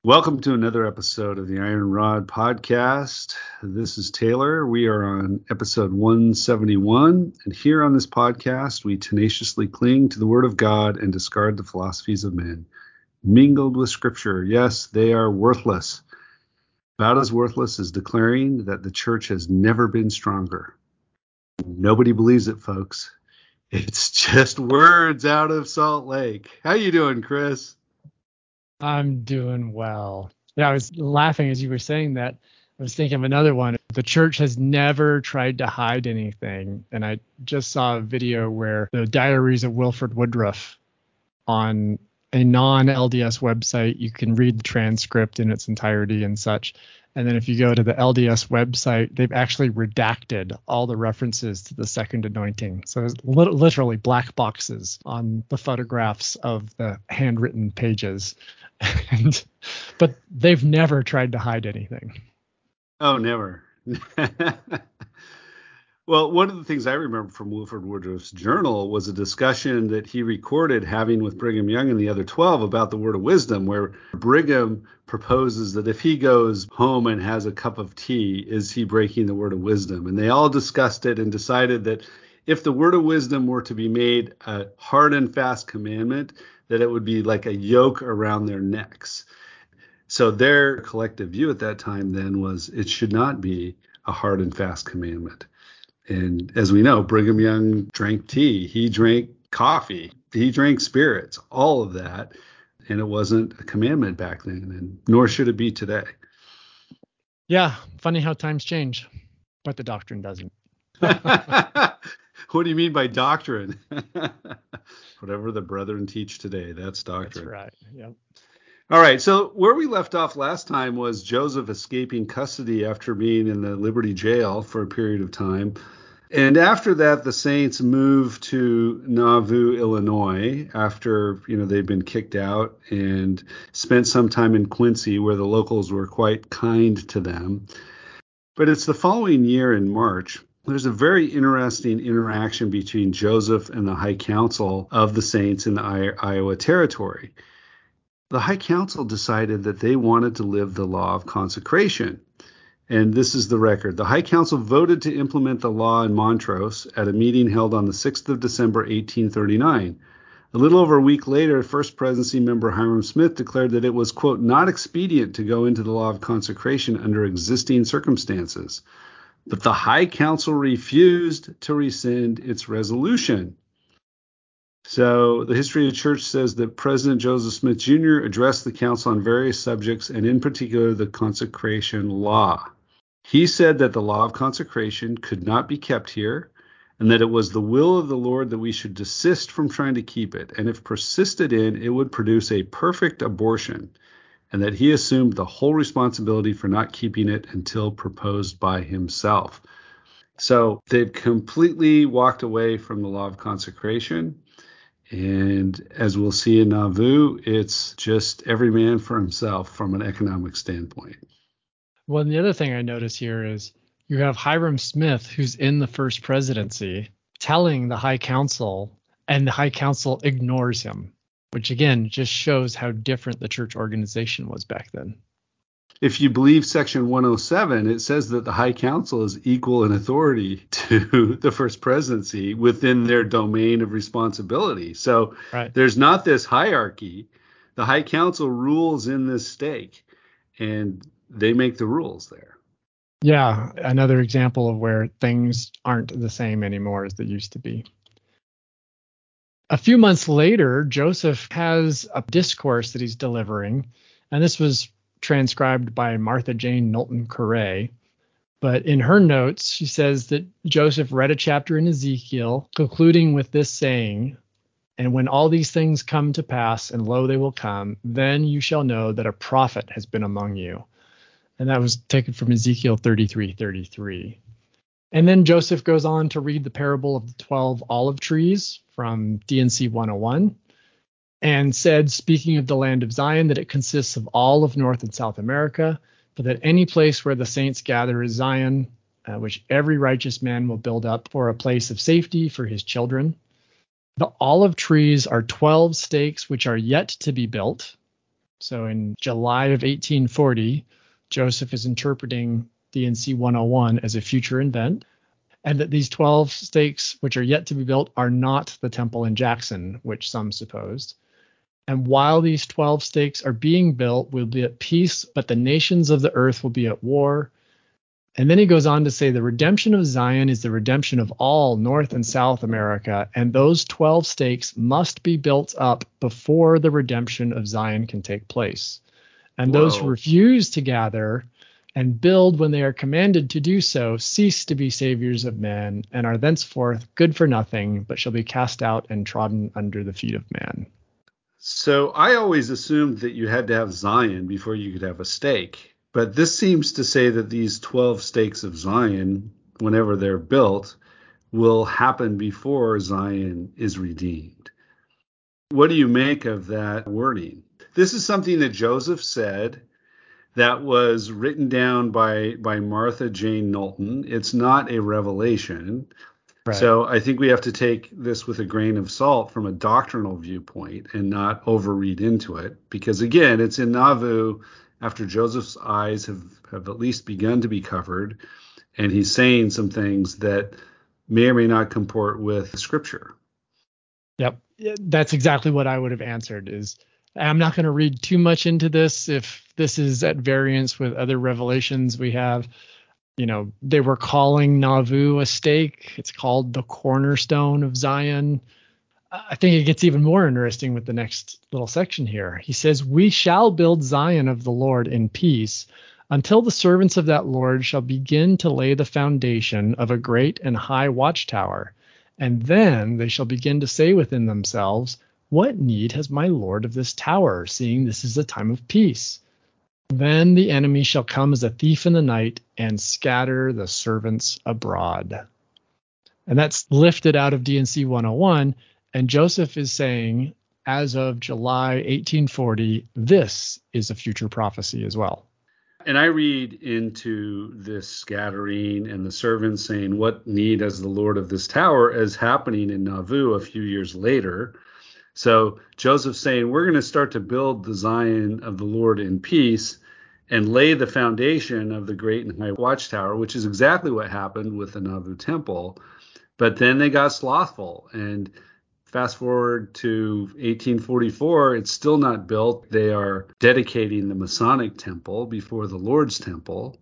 Welcome to another episode of the Iron Rod Podcast. This is Taylor. We are on episode 171, and here on this podcast, we tenaciously cling to the Word of God and discard the philosophies of men, mingled with Scripture. Yes, they are worthless. About as worthless as declaring that the church has never been stronger. Nobody believes it, folks. It's just words out of Salt Lake. How you doing, Chris? I'm doing well. Yeah, I was laughing as you were saying that. I was thinking of another one. The church has never tried to hide anything. And I just saw a video where the Diaries of Wilford Woodruff on a non-LDS website, you can read the transcript in its entirety and such. And then if you go to the LDS website, they've actually redacted all the references to the second anointing. So there's literally black boxes on the photographs of the handwritten pages. But they've never tried to hide anything. Oh, never. Well, one of the things I remember from Wilford Woodruff's journal was a discussion that he recorded having with Brigham Young and the other 12 about the word of wisdom, where Brigham proposes that if he goes home and has a cup of tea, is he breaking the word of wisdom? And they all discussed it and decided that if the word of wisdom were to be made a hard and fast commandment, that it would be like a yoke around their necks. So their collective view at that time then was it should not be a hard and fast commandment. And as we know, Brigham Young drank tea, he drank coffee, he drank spirits, all of that. And it wasn't a commandment back then, and nor should it be today. Yeah, funny how times change, but the doctrine doesn't. What do you mean by doctrine? Whatever the brethren teach today, that's doctrine. That's right. Yep. All right, so where we left off last time was Joseph escaping custody after being in the Liberty Jail for a period of time. And after that, the Saints moved to Nauvoo, Illinois, after they'd been kicked out, and spent some time in Quincy, where the locals were quite kind to them. But it's the following year in March. There's a very interesting interaction between Joseph and the High Council of the Saints in the Iowa Territory. The High Council decided that they wanted to live the law of consecration. And this is the record. The High Council voted to implement the law in Montrose at a meeting held on the 6th of December, 1839. A little over a week later, First Presidency member Hyrum Smith declared that it was, quote, not expedient to go into the law of consecration under existing circumstances. But the High Council refused to rescind its resolution. So the history of the church says that President Joseph Smith Jr. addressed the council on various subjects, and in particular the consecration law. He said that the law of consecration could not be kept here, and that it was the will of the Lord that we should desist from trying to keep it, and if persisted in, it would produce a perfect abortion, and that he assumed the whole responsibility for not keeping it until proposed by himself. So they've completely walked away from the law of consecration. And as we'll see in Nauvoo, it's just every man for himself from an economic standpoint. Well, and the other thing I notice here is you have Hyrum Smith, who's in the First Presidency, telling the High Council, and the High Council ignores him, which again just shows how different the church organization was back then. If you believe Section 107, it says that the High Council is equal in authority to the First Presidency within their domain of responsibility. So There's not this hierarchy. The High Council rules in this stake, and they make the rules there. Yeah, another example of where things aren't the same anymore as they used to be. A few months later, Joseph has a discourse that he's delivering, and this was transcribed by Martha Jane Knowlton Correa. But in her notes, she says that Joseph read a chapter in Ezekiel, concluding with this saying, "And when all these things come to pass, and lo, they will come, then you shall know that a prophet has been among you." And that was taken from Ezekiel 33:33. And then Joseph goes on to read the parable of the 12 olive trees from D&C 101. And said, speaking of the land of Zion, that it consists of all of North and South America, but that any place where the saints gather is Zion, which every righteous man will build up for a place of safety for his children. The olive trees are 12 stakes which are yet to be built. So in July of 1840, Joseph is interpreting D&C 101 as a future event, and that these 12 stakes, which are yet to be built, are not the temple in Jackson, which some supposed. And while these 12 stakes are being built, we'll be at peace, but the nations of the earth will be at war. And then he goes on to say the redemption of Zion is the redemption of all North and South America, and those 12 stakes must be built up before the redemption of Zion can take place. And those who refuse to gather and build when they are commanded to do so cease to be saviors of men, and are thenceforth good for nothing, but shall be cast out and trodden under the feet of man. So I always assumed that you had to have Zion before you could have a stake. But this seems to say that these 12 stakes of Zion, whenever they're built, will happen before Zion is redeemed. What do you make of that wording? This is something that Joseph said that was written down by Martha Jane Knowlton. It's not a revelation. Right. So I think we have to take this with a grain of salt from a doctrinal viewpoint and not overread into it. Because again, it's in Nauvoo after Joseph's eyes have at least begun to be covered, and he's saying some things that may or may not comport with Scripture. Yep, that's exactly what I would have answered. Is I'm not going to read too much into this if this is at variance with other revelations we have. You know, they were calling Nauvoo a stake. It's called the cornerstone of Zion. I think it gets even more interesting with the next little section here. He says, we shall build Zion of the Lord in peace until the servants of that Lord shall begin to lay the foundation of a great and high watchtower. And then they shall begin to say within themselves, what need has my Lord of this tower, seeing this is a time of peace? Then the enemy shall come as a thief in the night and scatter the servants abroad. And that's lifted out of D&C 101. And Joseph is saying, as of July 1840, this is a future prophecy as well. And I read into this scattering and the servants saying, what need has the Lord of this tower, as happening in Nauvoo a few years later. So Joseph's saying, we're going to start to build the Zion of the Lord in peace and lay the foundation of the great and high watchtower, which is exactly what happened with the Nauvoo temple. But then they got slothful, and fast forward to 1844, it's still not built. They are dedicating the Masonic temple before the Lord's temple.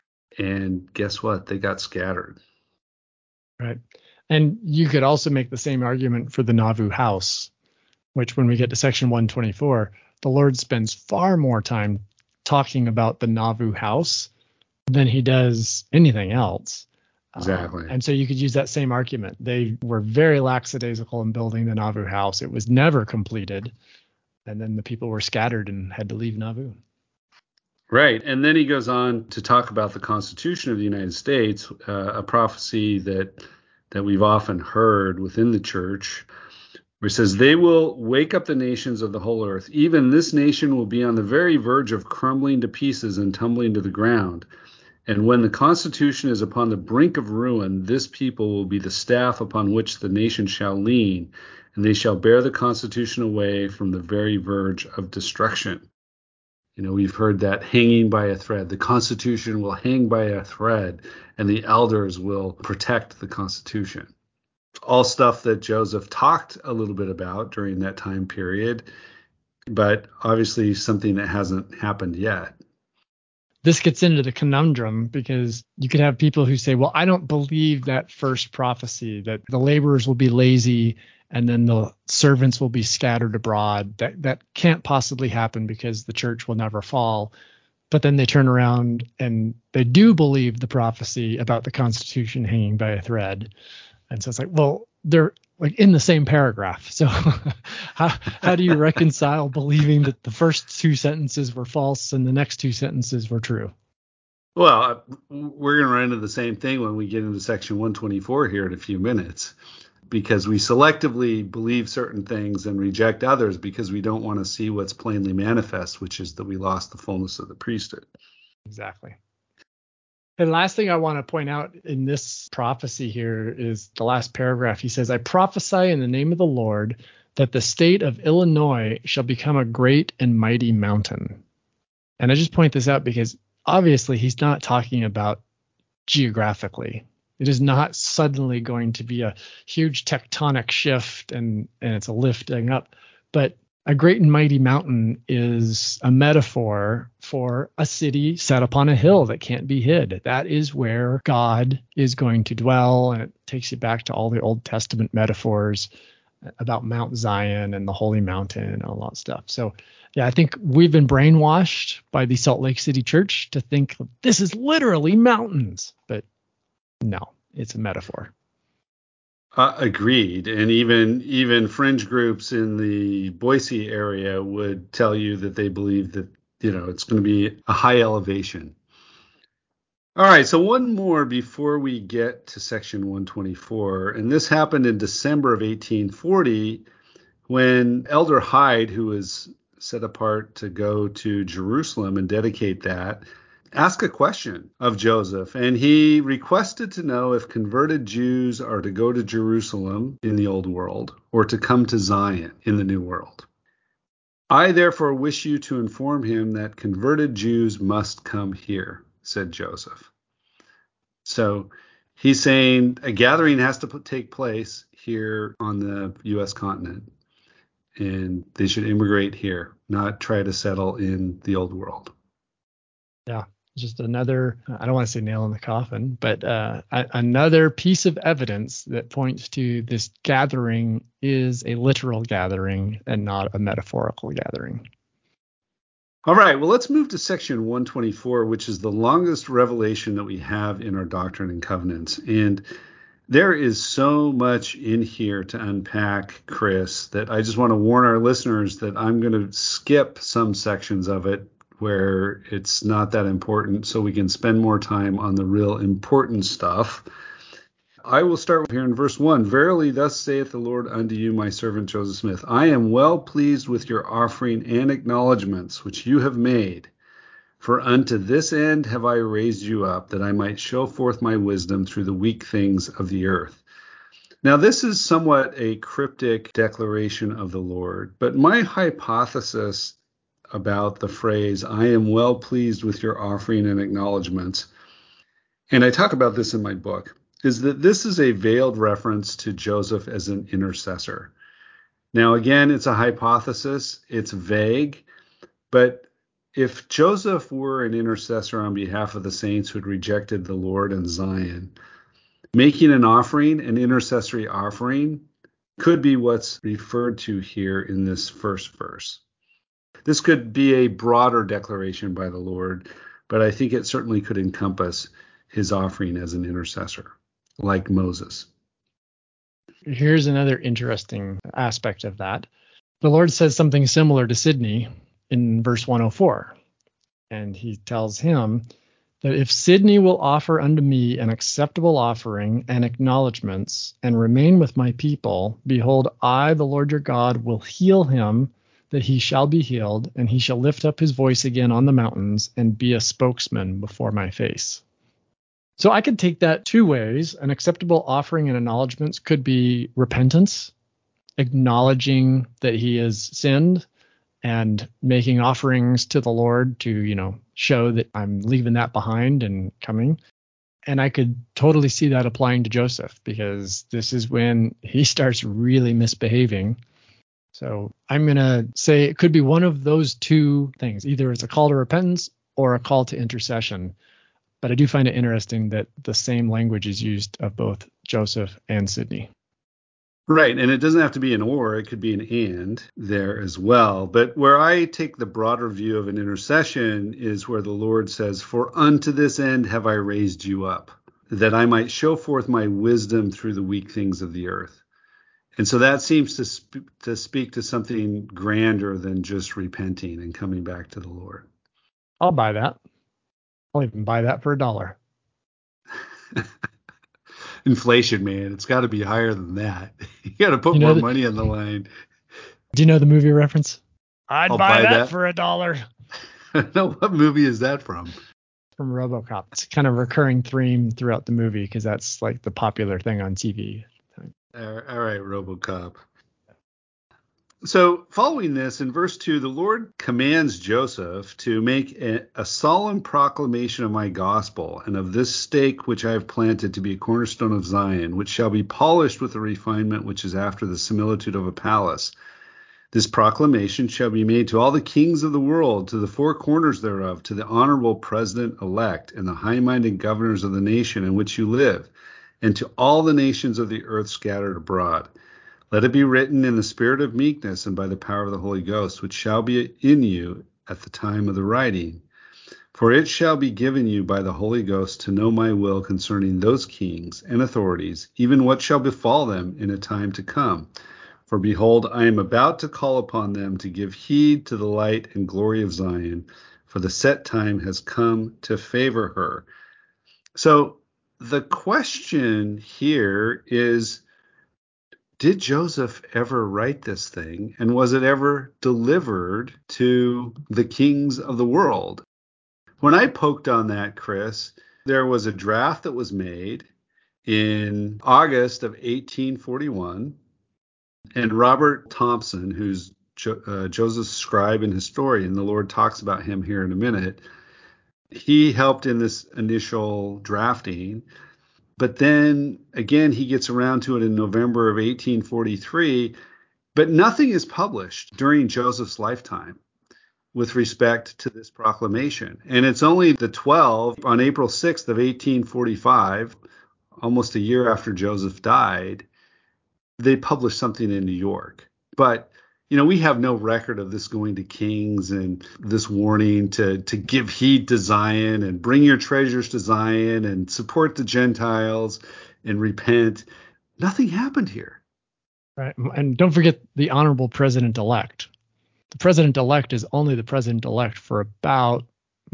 And guess what? They got scattered. Right. And you could also make the same argument for the Nauvoo house, which when we get to section 124, the Lord spends far more time talking about the Nauvoo house than he does anything else. Exactly. And so you could use that same argument. They were very lackadaisical in building the Nauvoo house. It was never completed. And then the people were scattered and had to leave Nauvoo. Right. And then he goes on to talk about the Constitution of the United States, a prophecy that we've often heard within the church, where it says, they will wake up the nations of the whole earth. Even this nation will be on the very verge of crumbling to pieces and tumbling to the ground. And when the Constitution is upon the brink of ruin, this people will be the staff upon which the nation shall lean, and they shall bear the Constitution away from the very verge of destruction. You know, we've heard that hanging by a thread. The Constitution will hang by a thread, and the elders will protect the Constitution. All stuff that Joseph talked a little bit about during that time period, but obviously something that hasn't happened yet. This gets into the conundrum because you could have people who say, well, I don't believe that first prophecy that the laborers will be lazy and then the servants will be scattered abroad. That can't possibly happen because the church will never fall. But then they turn around and they do believe the prophecy about the Constitution hanging by a thread. And so it's like, well, they're like in the same paragraph. So how do you reconcile believing that the first two sentences were false and the next two sentences were true? Well, we're going to run into the same thing when we get into section 124 here in a few minutes, because we selectively believe certain things and reject others because we don't want to see what's plainly manifest, which is that we lost the fullness of the priesthood. Exactly. And last thing I want to point out in this prophecy here is the last paragraph. He says, I prophesy in the name of the Lord that the state of Illinois shall become a great and mighty mountain. And I just point this out because obviously he's not talking about geographically. It is not suddenly going to be a huge tectonic shift and it's a lifting up. But a great and mighty mountain is a metaphor for a city set upon a hill that can't be hid. That is where God is going to dwell. And it takes you back to all the Old Testament metaphors about Mount Zion and the Holy Mountain and all that stuff. So, yeah, I think we've been brainwashed by the Salt Lake City Church to think this is literally mountains. But no, it's a metaphor. Agreed. And even fringe groups in the Boise area would tell you that they believe that, it's going to be a high elevation. All right. So one more before we get to section 124. And this happened in December of 1840 when Elder Hyde, who was set apart to go to Jerusalem and dedicate that, ask a question of Joseph, and he requested to know if converted Jews are to go to Jerusalem in the old world or to come to Zion in the new world. I therefore wish you to inform him that converted Jews must come here, said Joseph. So he's saying a gathering has to take place here on the U.S. continent, and they should immigrate here, not try to settle in the old world. Yeah. Just another, I don't want to say nail in the coffin, but another piece of evidence that points to this gathering is a literal gathering and not a metaphorical gathering. All right, well, let's move to section 124, which is the longest revelation that we have in our Doctrine and Covenants. And there is so much in here to unpack, Chris, that I just want to warn our listeners that I'm going to skip some sections of it where it's not that important, so we can spend more time on the real important stuff. I will start here in verse 1. Verily, thus saith the Lord unto you, my servant Joseph Smith, I am well pleased with your offering and acknowledgments which you have made. For unto this end have I raised you up, that I might show forth my wisdom through the weak things of the earth. Now, this is somewhat a cryptic declaration of the Lord, but my hypothesis about the phrase, I am well pleased with your offering and acknowledgments, and I talk about this in my book, is that this is a veiled reference to Joseph as an intercessor. Now, again, it's a hypothesis, it's vague, but if Joseph were an intercessor on behalf of the saints who had rejected the Lord and Zion, making an offering, an intercessory offering, could be what's referred to here in this first verse. This could be a broader declaration by the Lord, but I think it certainly could encompass his offering as an intercessor, like Moses. Here's another interesting aspect of that. The Lord says something similar to Sidney in verse 104. And he tells him that if Sidney will offer unto me an acceptable offering and acknowledgments and remain with my people, behold, I, the Lord your God, will heal him, that he shall be healed, and he shall lift up his voice again on the mountains and be a spokesman before my face. So I could take that two ways. An acceptable offering and acknowledgments could be repentance, acknowledging that he has sinned and making offerings to the Lord to, show that I'm leaving that behind and coming. And I could totally see that applying to Joseph, because this is when he starts really misbehaving. So I'm going to say it could be one of those two things. Either it's a call to repentance or a call to intercession. But I do find it interesting that the same language is used of both Joseph and Sidney. Right, and it doesn't have to be an or, it could be an and there as well. But where I take the broader view of an intercession is where the Lord says, for unto this end have I raised you up, that I might show forth my wisdom through the weak things of the earth. And so that seems to speak to something grander than just repenting and coming back to the Lord. I'll buy that. I'll even buy that for $1. Inflation, man, it's got to be higher than that. You got to put more money on the line. Do you know the movie reference? I'll buy that for $1. No, what movie is that from? From RoboCop. It's kind of a recurring theme throughout the movie because that's like the popular thing on TV. All right, RoboCop. So following this, in verse 2, the Lord commands Joseph to make a solemn proclamation of my gospel and of this stake which I have planted to be a cornerstone of Zion, which shall be polished with a refinement which is after the similitude of a palace. This proclamation shall be made to all the kings of the world, to the four corners thereof, to the honorable president-elect, and the high-minded governors of the nation in which you live, and to all the nations of the earth scattered abroad. Let it be written in the spirit of meekness and by the power of the Holy Ghost, which shall be in you at the time of the writing. For it shall be given you by the Holy Ghost to know my will concerning those kings and authorities, even what shall befall them in a time to come. For behold, I am about to call upon them to give heed to the light and glory of Zion, for the set time has come to favor her. So the question here is, did Joseph ever write this thing, and was it ever delivered to the kings of the world? When I poked on that, Chris, there was a draft that was made in August of 1841, and Robert Thompson, who's Joseph's scribe and historian, the Lord talks about him here in a minute, he helped in this initial drafting. But then again, he gets around to it in November of 1843, but nothing is published during Joseph's lifetime with respect to this proclamation. And it's only the 12 on April 6th of 1845, almost a year after Joseph died, they published something in New York. But we have no record of this going to kings and this warning to give heed to Zion and bring your treasures to Zion and support the Gentiles and repent. Nothing happened here. Right. And don't forget the honorable president-elect. The president-elect is only the president-elect for about,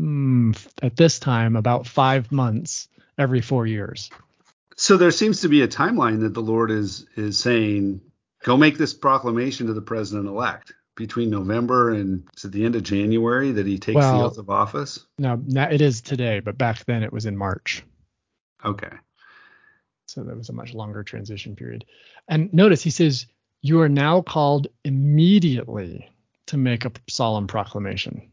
at this time, about 5 months every 4 years. So there seems to be a timeline that the Lord is saying, go make this proclamation to the president-elect between November and is it the end of January that he takes the oath of office? No, it is today, but back then it was in March. Okay. So that was a much longer transition period. And notice he says, you are now called immediately to make a solemn proclamation.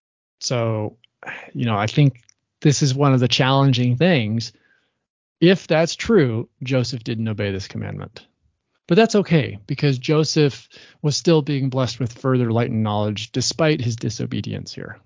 So, I think this is one of the challenging things. If that's true, Joseph didn't obey this commandment. But that's okay, because Joseph was still being blessed with further light and knowledge despite his disobedience here.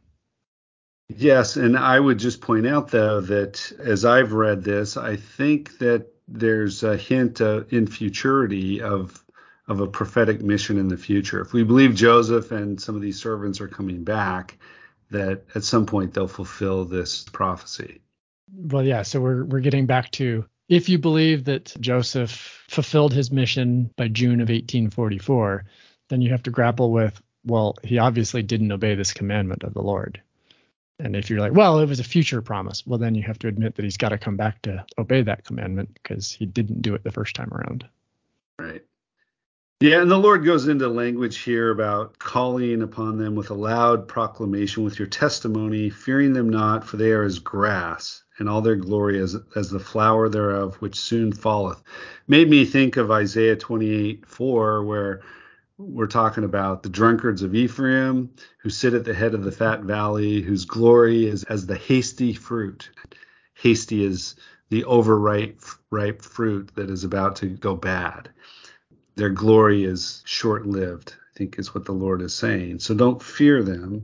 Yes, and I would just point out, though, that as I've read this, I think that there's a hint in futurity of a prophetic mission in the future. If we believe Joseph and some of these servants are coming back, that at some point they'll fulfill this prophecy. Well, yeah, so we're getting back to, if you believe that Joseph fulfilled his mission by June of 1844, then you have to grapple with, well, he obviously didn't obey this commandment of the Lord. And if you're like, well, it was a future promise, well, then you have to admit that he's got to come back to obey that commandment because he didn't do it the first time around. Right. Yeah, and the Lord goes into language here about calling upon them with a loud proclamation, with your testimony, fearing them not, for they are as grass, and all their glory as the flower thereof, which soon falleth. Made me think of Isaiah 28:4, where we're talking about the drunkards of Ephraim, who sit at the head of the fat valley, whose glory is as the hasty fruit. Hasty is the overripe fruit that is about to go bad. Their glory is short-lived, I think is what the Lord is saying. So don't fear them.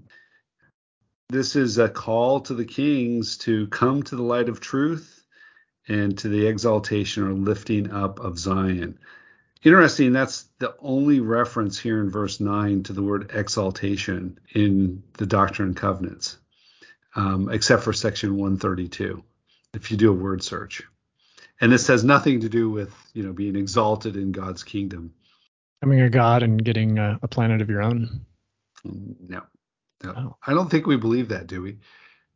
This is a call to the kings to come to the light of truth and to the exaltation or lifting up of Zion. Interesting, that's the only reference here in verse 9 to the word exaltation in the Doctrine and Covenants, except for section 132, if you do a word search. And this has nothing to do with, being exalted in God's kingdom. Becoming a god and getting a planet of your own? No. Oh. I don't think we believe that, do we?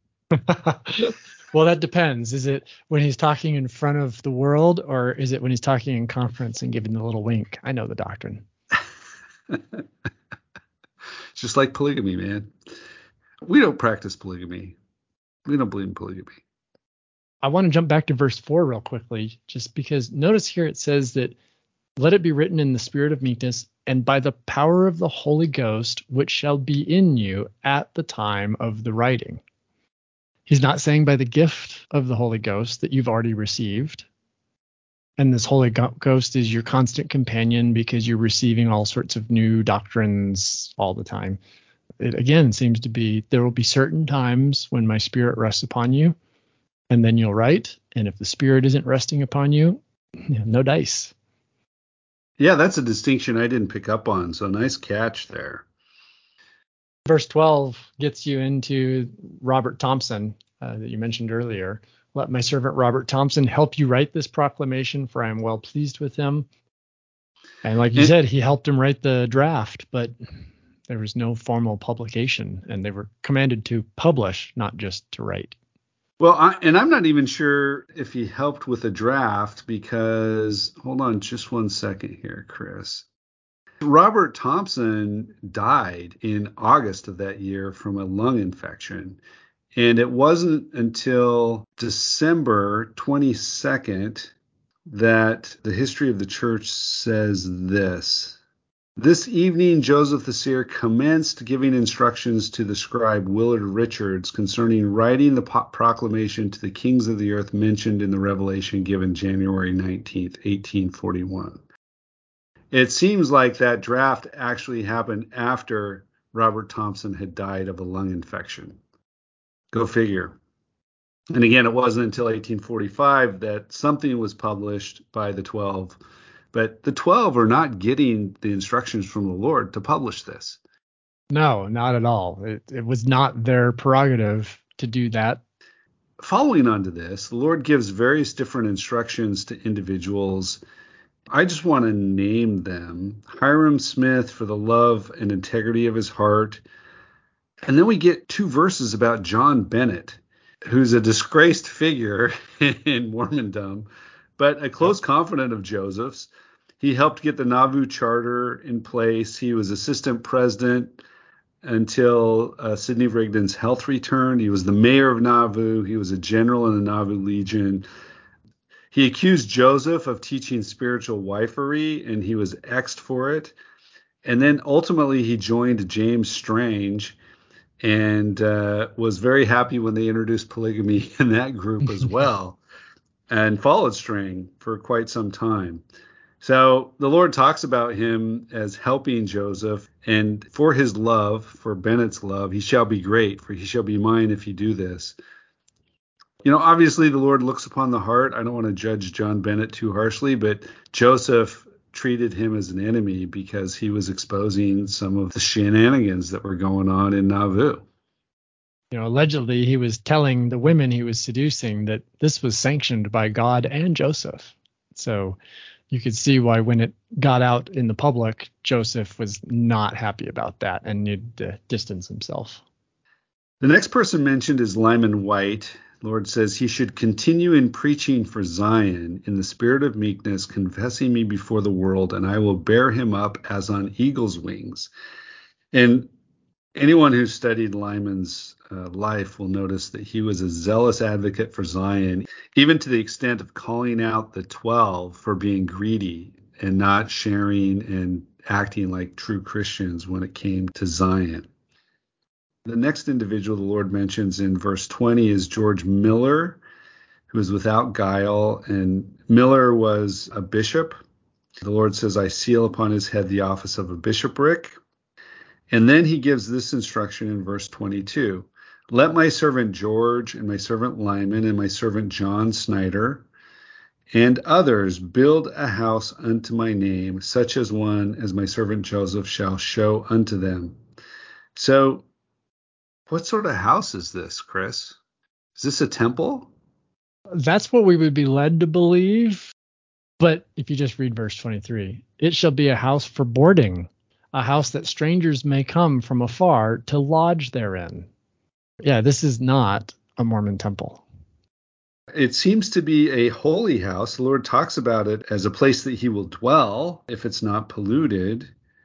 Well, that depends. Is it when he's talking in front of the world, or is it when he's talking in conference and giving the little wink? I know the doctrine. It's just like polygamy, man. We don't practice polygamy. We don't believe in polygamy. I want to jump back to verse 4 real quickly, just because notice here it says that let it be written in the spirit of meekness and by the power of the Holy Ghost, which shall be in you at the time of the writing. He's not saying by the gift of the Holy Ghost that you've already received. And this Holy Ghost is your constant companion because you're receiving all sorts of new doctrines all the time. It again seems to be there will be certain times when my Spirit rests upon you, and then you'll write. And if the Spirit isn't resting upon you, no dice. Yeah, that's a distinction I didn't pick up on. So nice catch there. Verse 12 gets you into Robert Thompson that you mentioned earlier. Let my servant Robert Thompson help you write this proclamation, for I am well pleased with him. And like you said, he helped him write the draft, but there was no formal publication, and they were commanded to publish, not just to write. Well, I'm not even sure if he helped with a draft because, hold on just one second here, Chris. Robert Thompson died in August of that year from a lung infection. And it wasn't until December 22nd that the history of the church says this. This evening, Joseph the seer commenced giving instructions to the scribe Willard Richards concerning writing the proclamation to the kings of the earth mentioned in the revelation given January 19th, 1841. It seems like that draft actually happened after Robert Thompson had died of a lung infection. Go figure. And again, it wasn't until 1845 that something was published by the 12. But the 12 are not getting the instructions from the Lord to publish this. No, not at all. It was not their prerogative to do that. Following on to this, the Lord gives various different instructions to individuals. I just want to name them. Hyrum Smith for the love and integrity of his heart. And then we get 2 verses about John Bennett, who's a disgraced figure in Mormondom, but a close confidant of Joseph's. He helped get the Nauvoo Charter in place. He was assistant president until Sidney Rigdon's health returned. He was the mayor of Nauvoo. He was a general in the Nauvoo Legion. He accused Joseph of teaching spiritual wifery, and he was exed for it. And then ultimately he joined James Strange and was very happy when they introduced polygamy in that group as well, and followed Strange for quite some time. So the Lord talks about him as helping Joseph, and for his love, for Bennett's love, he shall be great, for he shall be mine if you do this. You know, obviously the Lord looks upon the heart. I don't want to judge John Bennett too harshly, but Joseph treated him as an enemy because he was exposing some of the shenanigans that were going on in Nauvoo. You know, allegedly he was telling the women he was seducing that this was sanctioned by God and Joseph. So you could see why when it got out in the public, Joseph was not happy about that and needed to distance himself. The next person mentioned is Lyman White. The Lord says he should continue in preaching for Zion in the spirit of meekness, confessing me before the world, and I will bear him up as on eagle's wings. And anyone who studied Lyman's life will notice that he was a zealous advocate for Zion, even to the extent of calling out the 12 for being greedy and not sharing and acting like true Christians when it came to Zion. The next individual the Lord mentions in verse 20 is George Miller, who is without guile, and Miller was a bishop. The Lord says, I seal upon his head the office of a bishopric. And then he gives this instruction in verse 22. Let my servant George and my servant Lyman and my servant John Snyder and others build a house unto my name, such as one as my servant Joseph shall show unto them. So what sort of house is this, Chris? Is this a temple? That's what we would be led to believe. But if you just read verse 23, it shall be a house for boarding, a house that strangers may come from afar to lodge therein. Yeah, this is not a Mormon temple. It seems to be a holy house. The Lord talks about it as a place that he will dwell if it's not polluted,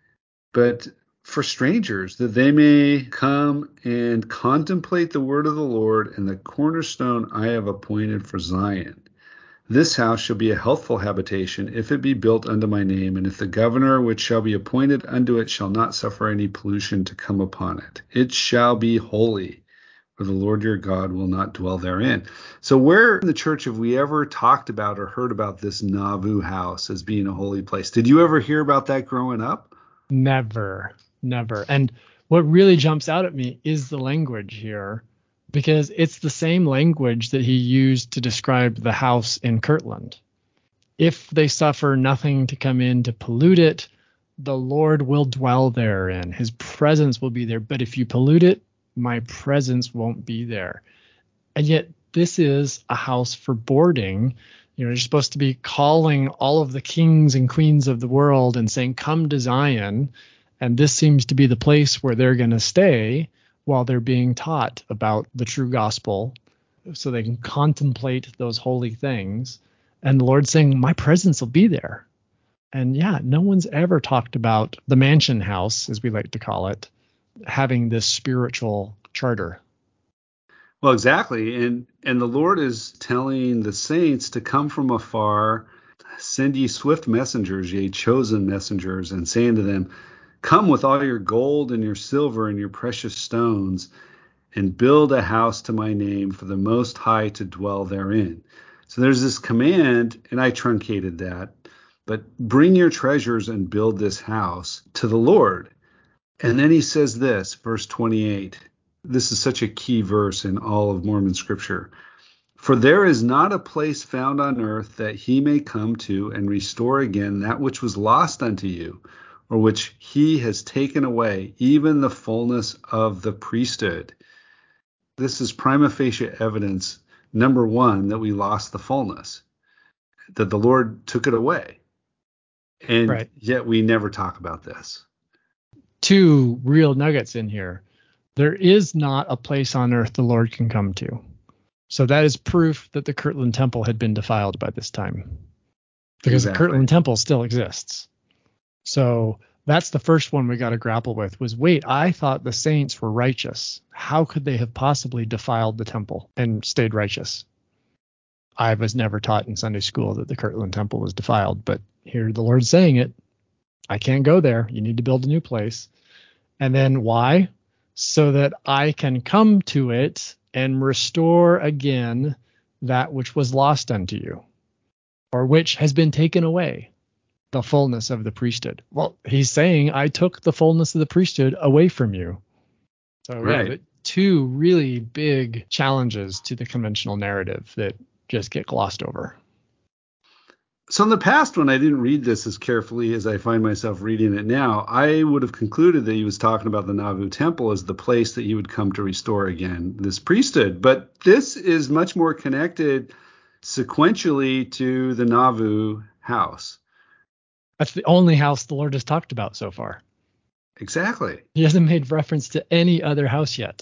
but for strangers, that they may come and contemplate the word of the Lord and the cornerstone I have appointed for Zion. This house shall be a healthful habitation, if it be built unto my name, and if the governor which shall be appointed unto it shall not suffer any pollution to come upon it. It shall be holy, for the Lord your God will not dwell therein. So where in the church have we ever talked about or heard about this Nauvoo house as being a holy place? Did you ever hear about that growing up? Never, never. And what really jumps out at me is the language here, because it's the same language that he used to describe the house in Kirtland. If they suffer nothing to come in to pollute it, the Lord will dwell therein. His presence will be there. But if you pollute it, my presence won't be there. And yet this is a house for boarding. You're supposed to be calling all of the kings and queens of the world and saying, come to Zion. And this seems to be the place where they're going to stay while they're being taught about the true gospel, so they can contemplate those holy things. And the Lord's saying, my presence will be there. And yeah, no one's ever talked about the mansion house, as we like to call it, having this spiritual charter. Well, exactly. And the Lord is telling the saints to come from afar, send ye swift messengers, ye chosen messengers, and saying to them, come with all your gold and your silver and your precious stones, and build a house to my name for the Most High to dwell therein. So there's this command, and I truncated that, but bring your treasures and build this house to the Lord. And then he says this, verse 28. This is such a key verse in all of Mormon scripture. For there is not a place found on earth that he may come to and restore again that which was lost unto you, or which he has taken away, even the fullness of the priesthood. This is prima facie evidence, number one, that we lost the fullness, that the Lord took it away. And Right. yet we never talk about this. Two real nuggets in here. There is not a place on earth the Lord can come to. So that is proof that the Kirtland Temple had been defiled by this time, because the Kirtland Temple still exists. So that's the first one we got to grapple with was, wait, I thought the saints were righteous. How could they have possibly defiled the temple and stayed righteous? I was never taught in Sunday school that the Kirtland Temple was defiled, but here the Lord's saying it. I can't go there. You need to build a new place. And then why? So that I can come to it and restore again that which was lost unto you, or which has been taken away, the fullness of the priesthood. Well, he's saying, I took the fullness of the priesthood away from you. So right. Yeah, but two really big challenges to the conventional narrative that just get glossed over. So in the past, when I didn't read this as carefully as I find myself reading it now, I would have concluded that he was talking about the Nauvoo Temple as the place that he would come to restore again this priesthood. But this is much more connected sequentially to the Nauvoo house. That's the only house the Lord has talked about so far. Exactly. He hasn't made reference to any other house yet.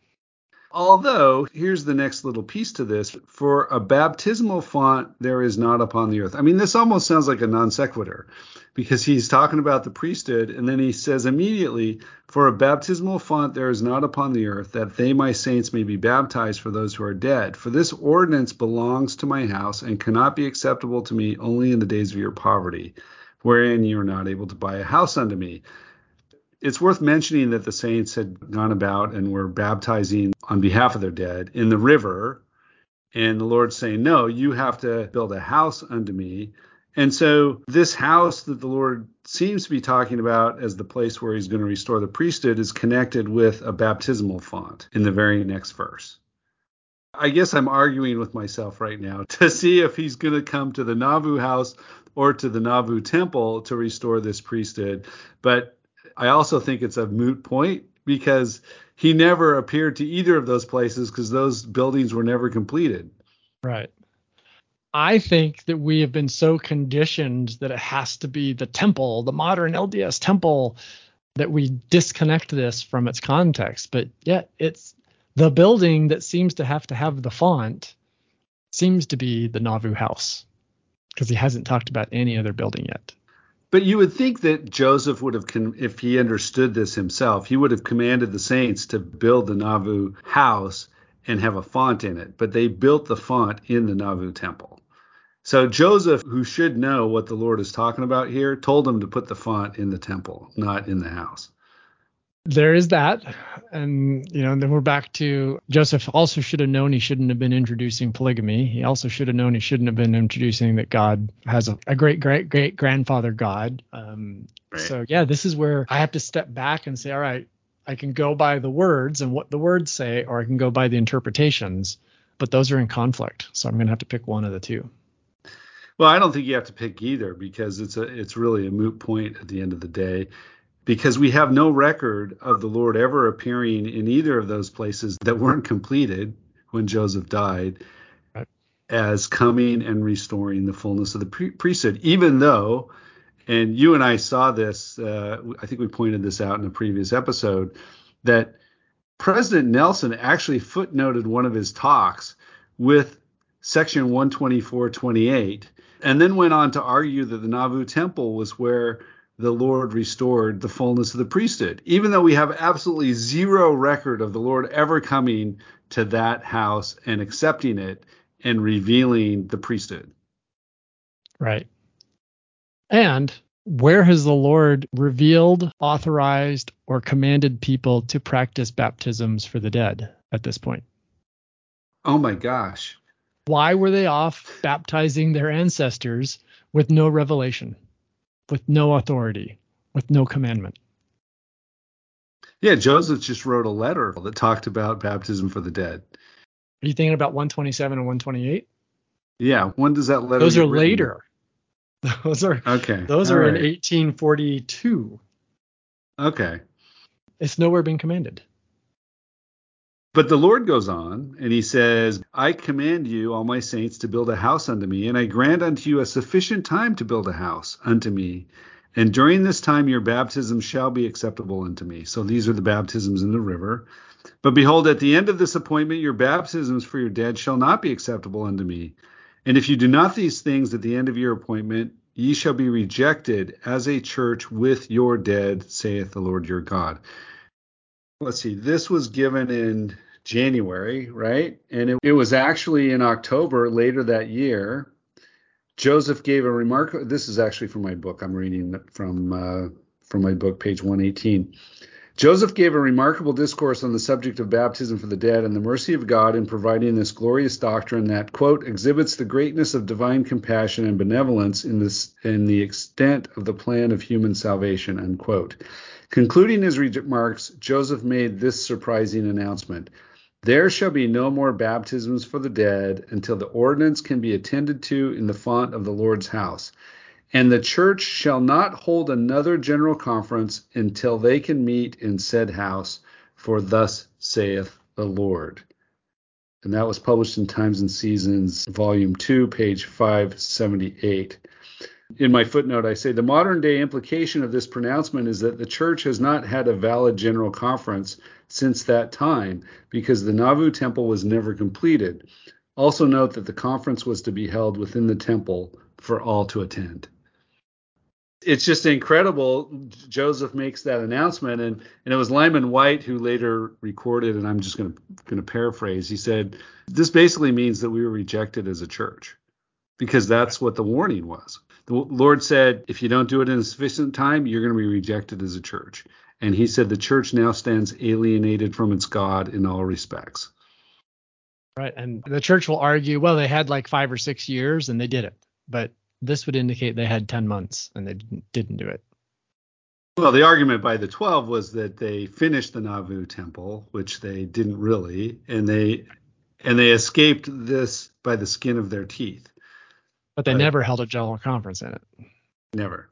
Although, here's the next little piece to this. For a baptismal font, there is not upon the earth. I mean, this almost sounds like a non sequitur, because he's talking about the priesthood, and then he says immediately, for a baptismal font, there is not upon the earth, that they, my saints, may be baptized for those who are dead. For this ordinance belongs to my house, and cannot be acceptable to me only in the days of your poverty, wherein you are not able to buy a house unto me. It's worth mentioning that the saints had gone about and were baptizing on behalf of their dead in the river. And the Lord's saying, no, you have to build a house unto me. And so this house that the Lord seems to be talking about as the place where he's going to restore the priesthood is connected with a baptismal font in the very next verse. I guess I'm arguing with myself right now to see if he's going to come to the Nauvoo house or to the Nauvoo temple to restore this priesthood. But I also think it's a moot point, because he never appeared to either of those places because those buildings were never completed. Right. I think that we have been so conditioned that it has to be the temple, the modern LDS temple, that we disconnect this from its context. But yet it's the building that seems to have the font seems to be the Nauvoo house, because he hasn't talked about any other building yet. But you would think that Joseph would have, if he understood this himself, he would have commanded the saints to build the Nauvoo house and have a font in it. But they built the font in the Nauvoo temple. So Joseph, who should know what the Lord is talking about here, told him to put the font in the temple, not in the house. There is that. And, then we're back to Joseph also should have known he shouldn't have been introducing polygamy. He also should have known he shouldn't have been introducing that God has a great, great, great grandfather God. Right. So, yeah, this is where I have to step back and say, all right, I can go by the words and what the words say, or I can go by the interpretations, but those are in conflict. So I'm going to have to pick one of the two. Well, I don't think you have to pick either, because it's really a moot point at the end of the day, because we have no record of the Lord ever appearing in either of those places that weren't completed when Joseph died, right, as coming and restoring the fullness of the priesthood, even though, and you and I saw this, I think we pointed this out in a previous episode, that President Nelson actually footnoted one of his talks with section 124.28, and then went on to argue that the Nauvoo temple was where the Lord restored the fullness of the priesthood, even though we have absolutely zero record of the Lord ever coming to that house and accepting it and revealing the priesthood. Right. And where has the Lord revealed, authorized, or commanded people to practice baptisms for the dead at this point? Oh my gosh. Why were they off baptizing their ancestors with no revelation, with no authority, with no commandment? Yeah, Joseph just wrote a letter that talked about baptism for the dead. Are you thinking about 127 and 128? Yeah, when does that letter Those get are written? later. Those are Okay. Those All are in right. 1842. Okay. It's nowhere been commanded. But the Lord goes on and he says, I command you, all my saints, to build a house unto me, and I grant unto you a sufficient time to build a house unto me. And during this time your baptism shall be acceptable unto me. So these are the baptisms in the river. But behold, at the end of this appointment, your baptisms for your dead shall not be acceptable unto me. And if you do not these things at the end of your appointment, ye shall be rejected as a church with your dead, saith the Lord your God. Let's see, this was given in January, right? And it was actually in October later that year. Joseph gave a remarkable, this is actually from my book. I'm reading from my book, page 118. Joseph gave a remarkable discourse on the subject of baptism for the dead and the mercy of God in providing this glorious doctrine that, quote, exhibits the greatness of divine compassion and benevolence in the extent of the plan of human salvation, unquote. Concluding his remarks, Joseph made this surprising announcement. There shall be no more baptisms for the dead until the ordinance can be attended to in the font of the Lord's house. And the church shall not hold another general conference until they can meet in said house, for thus saith the Lord. And that was published in Times and Seasons, Volume 2, page 578. In my footnote, I say the modern day implication of this pronouncement is that the church has not had a valid general conference since that time because the Nauvoo temple was never completed. Also note that the conference was to be held within the temple for all to attend. It's just incredible. Joseph makes that announcement, and it was Lyman White who later recorded, and I'm just going to paraphrase. He said, this basically means that we were rejected as a church because that's what the warning was. The Lord said, if you don't do it in a sufficient time, you're going to be rejected as a church. And he said the church now stands alienated from its God in all respects. Right. And the church will argue, well, they had like 5 or 6 years and they did it. But this would indicate they had 10 months and they didn't do it. Well, the argument by the 12 was that they finished the Nauvoo temple, which they didn't really, and they escaped this by the skin of their teeth. But they never held a general conference in it. Never.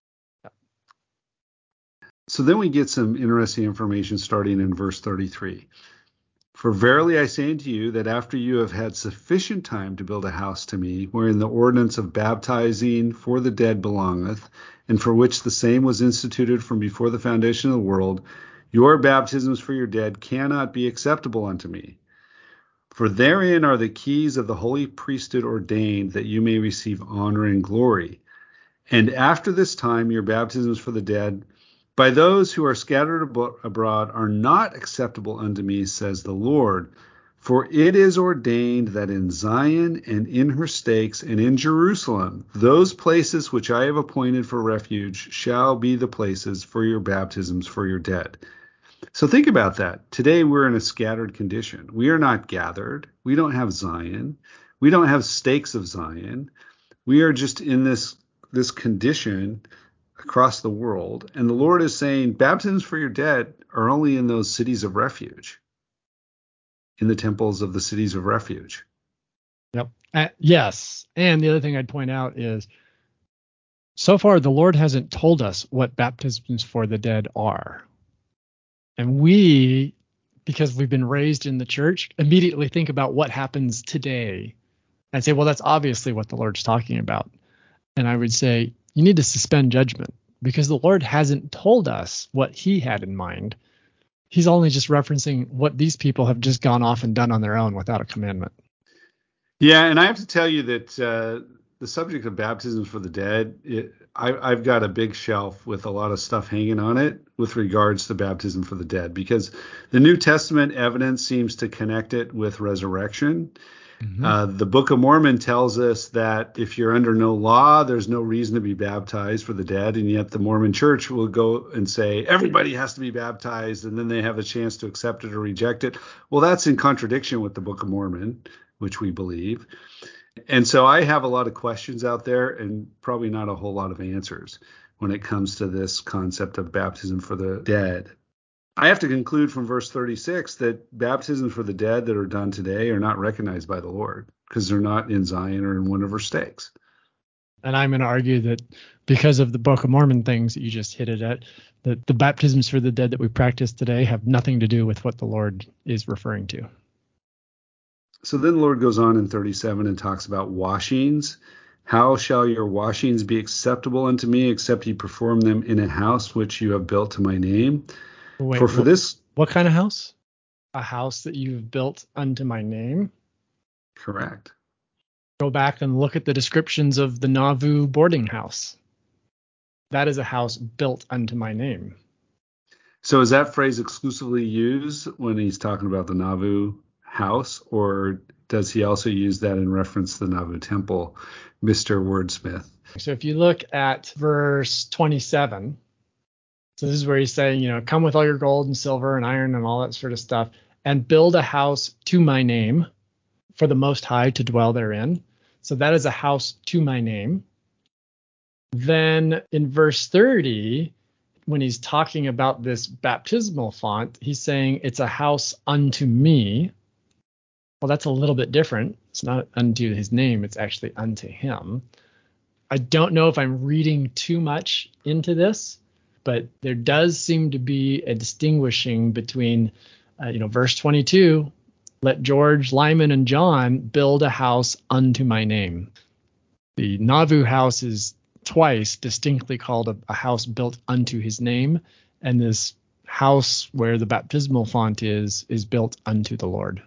So then we get some interesting information starting in verse 33. For verily I say unto you that after you have had sufficient time to build a house to me, wherein the ordinance of baptizing for the dead belongeth, and for which the same was instituted from before the foundation of the world, your baptisms for your dead cannot be acceptable unto me. For therein are the keys of the holy priesthood ordained, that you may receive honor and glory. And after this time your baptisms for the dead by those who are scattered abroad are not acceptable unto me, says the Lord. For it is ordained that in Zion and in her stakes and in Jerusalem, those places which I have appointed for refuge shall be the places for your baptisms for your dead. So think about that. Today we're in a scattered condition. We are not gathered. We don't have Zion. We don't have stakes of Zion. We are just in this condition across the world. And the Lord is saying baptisms for your dead are only in those cities of refuge, in the temples of the cities of refuge. Yep. Yes. And the other thing I'd point out is so far the Lord hasn't told us what baptisms for the dead are. And we, because we've been raised in the church, immediately think about what happens today and say, well, that's obviously what the Lord's talking about. And I would say you need to suspend judgment because the Lord hasn't told us what he had in mind. He's only just referencing what these people have just gone off and done on their own without a commandment. Yeah, and I have to tell you that the subject of baptisms for the dead, I've got a big shelf with a lot of stuff hanging on it with regards to baptism for the dead, because the New Testament evidence seems to connect it with resurrection. Mm-hmm. The Book of Mormon tells us that if you're under no law, there's no reason to be baptized for the dead. And yet the Mormon church will go and say everybody has to be baptized, and then they have a chance to accept it or reject it. Well, that's in contradiction with the Book of Mormon, which we believe. And so I have a lot of questions out there and probably not a whole lot of answers when it comes to this concept of baptism for the dead. I have to conclude from verse 36 that baptisms for the dead that are done today are not recognized by the Lord because they're not in Zion or in one of her stakes. And I'm going to argue that because of the Book of Mormon things that you just hit it at, that the baptisms for the dead that we practice today have nothing to do with what the Lord is referring to. So then the Lord goes on in 37 and talks about washings. How shall your washings be acceptable unto me, except ye perform them in a house which you have built to my name? Wait, for this... What kind of house? A house that you've built unto my name? Correct. Go back and look at the descriptions of the Nauvoo boarding house. That is a house built unto my name. So is that phrase exclusively used when he's talking about the Nauvoo house, or does he also use that in reference to the Nauvoo temple, Mr. Wordsmith? So if you look at verse 27, so this is where he's saying, come with all your gold and silver and iron and all that sort of stuff, and build a house to my name for the Most High to dwell therein. So that is a house to my name. Then in verse 30, when he's talking about this baptismal font, he's saying it's a house unto me. Well, that's a little bit different. It's not unto his name. It's actually unto him. I don't know if I'm reading too much into this, but there does seem to be a distinguishing between, verse 22, let George, Lyman, and John build a house unto my name. The Nauvoo house is twice distinctly called a house built unto his name, and this house where the baptismal font is built unto the Lord.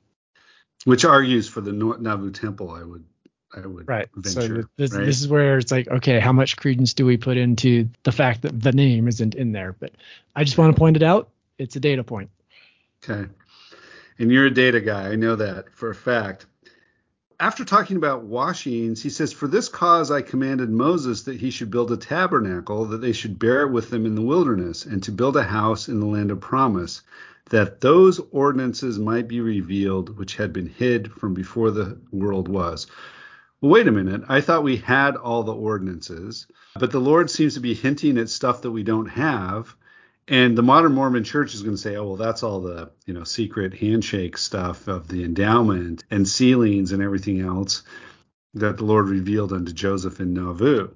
Which argues for the Nauvoo temple, I would right. venture. So this is where it's like, okay, how much credence do we put into the fact that the name isn't in there? But I just want to point it out. It's a data point. Okay. And you're a data guy. I know that for a fact. After talking about washings, he says, for this cause I commanded Moses that he should build a tabernacle, that they should bear it with them in the wilderness, and to build a house in the land of promise, that those ordinances might be revealed, which had been hid from before the world was. Well, wait a minute. I thought we had all the ordinances, but the Lord seems to be hinting at stuff that we don't have. And the modern Mormon church is going to say, oh, well, that's all the, secret handshake stuff of the endowment and sealings and everything else that the Lord revealed unto Joseph in Nauvoo.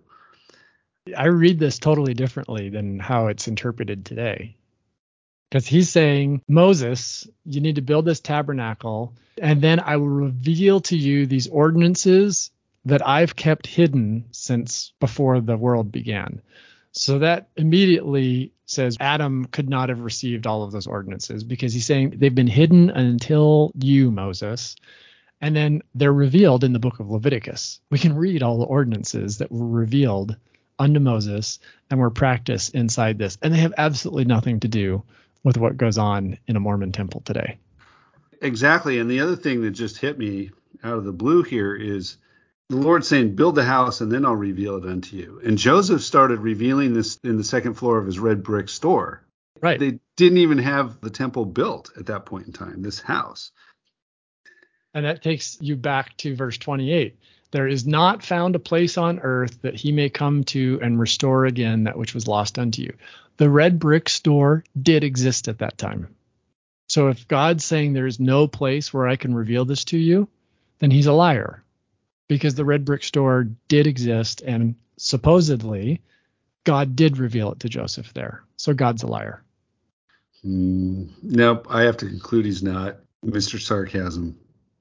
I read this totally differently than how it's interpreted today. Because he's saying, Moses, you need to build this tabernacle, and then I will reveal to you these ordinances that I've kept hidden since before the world began. So that immediately says Adam could not have received all of those ordinances, because he's saying they've been hidden until you, Moses. And then they're revealed in the book of Leviticus. We can read all the ordinances that were revealed unto Moses and were practiced inside this. And they have absolutely nothing to do with what goes on in a Mormon temple today. Exactly. And the other thing that just hit me out of the blue here is the Lord saying, build the house and then I'll reveal it unto you. And Joseph started revealing this in the second floor of his red brick store. Right. They didn't even have the temple built at that point in time, this house. And that takes you back to verse 28. There is not found a place on earth that he may come to and restore again that which was lost unto you. The red brick store did exist at that time. So if God's saying there is no place where I can reveal this to you, then he's a liar, because the red brick store did exist and supposedly God did reveal it to Joseph there. So God's a liar. Nope, I have to conclude he's not. Mr. Sarcasm.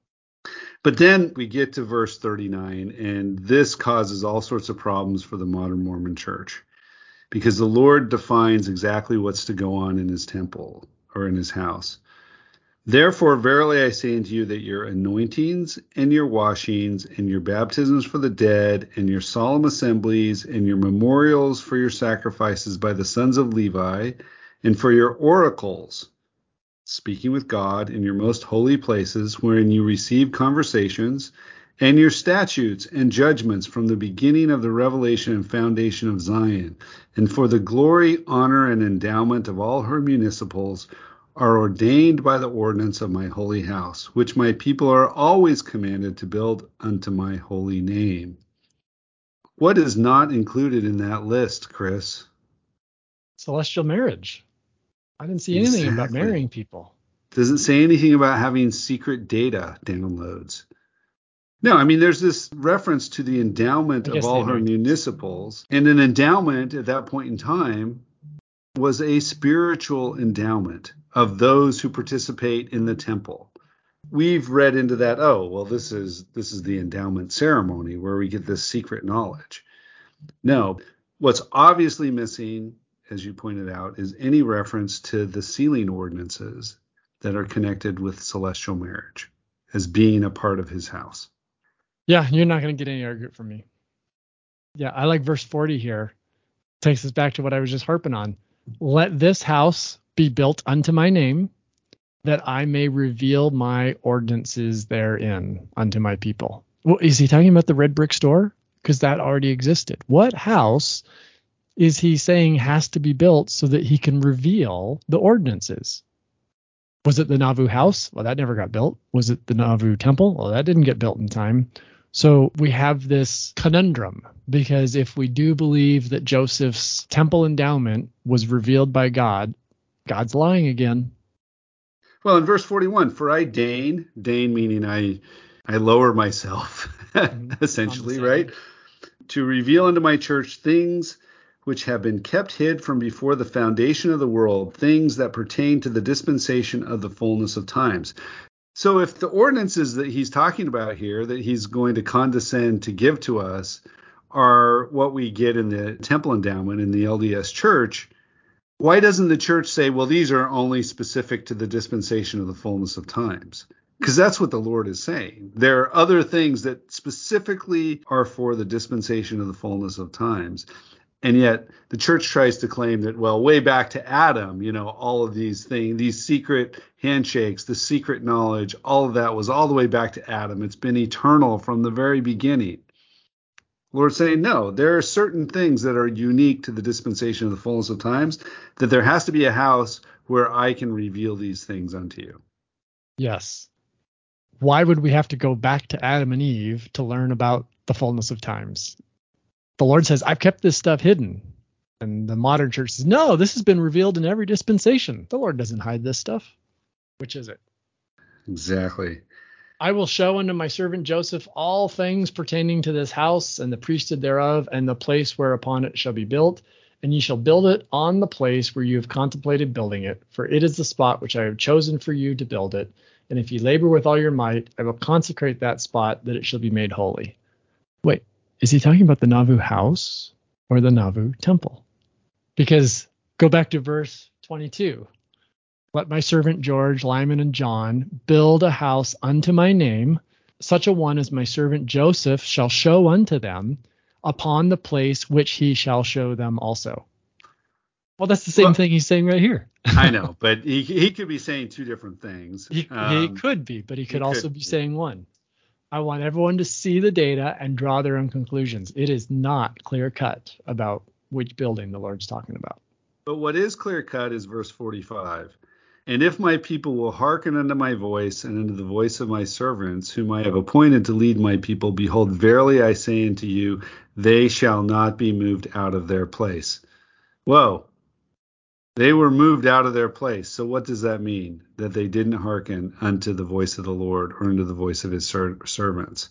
But then we get to verse 39, and this causes all sorts of problems for the modern Mormon church, because the Lord defines exactly what's to go on in his temple or in his house. Therefore, verily I say unto you that your anointings and your washings and your baptisms for the dead and your solemn assemblies and your memorials for your sacrifices by the sons of Levi and for your oracles, speaking with God in your most holy places, wherein you receive conversations, and your statutes and judgments from the beginning of the revelation and foundation of Zion, and for the glory, honor, and endowment of all her municipals, are ordained by the ordinance of my holy house, which my people are always commanded to build unto my holy name. What is not included in that list, Chris? Celestial marriage. I didn't see anything about Exactly. marrying people. Does it say anything about having secret data downloads? No, I mean, there's this reference to the endowment of all her municipals. And an endowment at that point in time was a spiritual endowment of those who participate in the temple. We've read into that, oh, well, this is the endowment ceremony where we get this secret knowledge. No, what's obviously missing, as you pointed out, is any reference to the sealing ordinances that are connected with celestial marriage as being a part of his house. Yeah, you're not going to get any argument from me. Yeah, I like verse 40 here. Takes us back to what I was just harping on. Let this house be built unto my name, that I may reveal my ordinances therein unto my people. Well, is he talking about the red brick store? Because that already existed. What house is he saying has to be built so that he can reveal the ordinances? Was it the Nauvoo house? Well, that never got built. Was it the Nauvoo temple? Well, that didn't get built in time. So we have this conundrum, because if we do believe that Joseph's temple endowment was revealed by God, God's lying again. Well, in verse 41, for I deign meaning I lower myself, essentially, right? To reveal unto my church things which have been kept hid from before the foundation of the world, things that pertain to the dispensation of the fullness of times. So if the ordinances that he's talking about here, that he's going to condescend to give to us, are what we get in the temple endowment in the LDS church, why doesn't the church say, well, these are only specific to the dispensation of the fullness of times? Because that's what the Lord is saying. There are other things that specifically are for the dispensation of the fullness of times. And yet the church tries to claim that, well, way back to Adam, all of these things, these secret handshakes, the secret knowledge, all of that was all the way back to Adam. It's been eternal from the very beginning. Lord's saying, no, there are certain things that are unique to the dispensation of the fullness of times, that there has to be a house where I can reveal these things unto you. Yes. Why would we have to go back to Adam and Eve to learn about the fullness of times? The Lord says, I've kept this stuff hidden. And the modern church says, no, this has been revealed in every dispensation. The Lord doesn't hide this stuff. Which is it? Exactly. I will show unto my servant Joseph all things pertaining to this house and the priesthood thereof and the place whereupon it shall be built. And ye shall build it on the place where you have contemplated building it. For it is the spot which I have chosen for you to build it. And if ye labor with all your might, I will consecrate that spot that it shall be made holy. Wait, is he talking about the Nauvoo house or the Nauvoo temple? Because go back to verse 22. Let my servant George, Lyman, and John build a house unto my name. Such a one as my servant Joseph shall show unto them upon the place which he shall show them also. Well, that's the same thing he's saying right here. I know, but he could be saying two different things. He could be, but he could also be saying one. I want everyone to see the data and draw their own conclusions. It is not clear cut about which building the Lord's talking about. But what is clear cut is verse 45. And if my people will hearken unto my voice and unto the voice of my servants, whom I have appointed to lead my people, behold, verily I say unto you, they shall not be moved out of their place. Whoa. They were moved out of their place. So what does that mean? That they didn't hearken unto the voice of the Lord or unto the voice of his servants.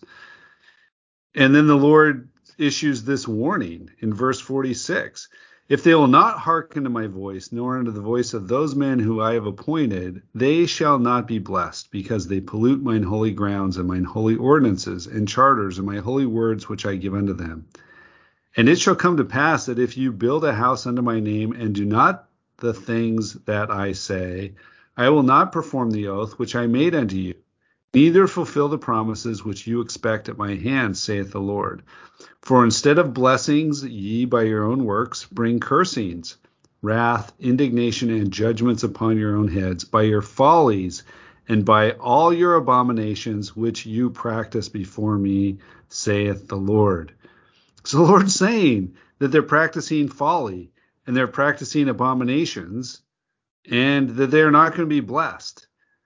And then the Lord issues this warning in verse 46. If they will not hearken to my voice, nor unto the voice of those men who I have appointed, they shall not be blessed, because they pollute mine holy grounds and mine holy ordinances and charters and my holy words which I give unto them. And it shall come to pass that if you build a house unto my name and do not the things that I say, I will not perform the oath which I made unto you, neither fulfill the promises which you expect at my hand, saith the Lord. For instead of blessings, ye by your own works bring cursings, wrath, indignation, and judgments upon your own heads, by your follies, and by all your abominations which you practice before me, saith the Lord. So the Lord's saying that they're practicing folly, and they're practicing abominations, and that they're not going to be blessed,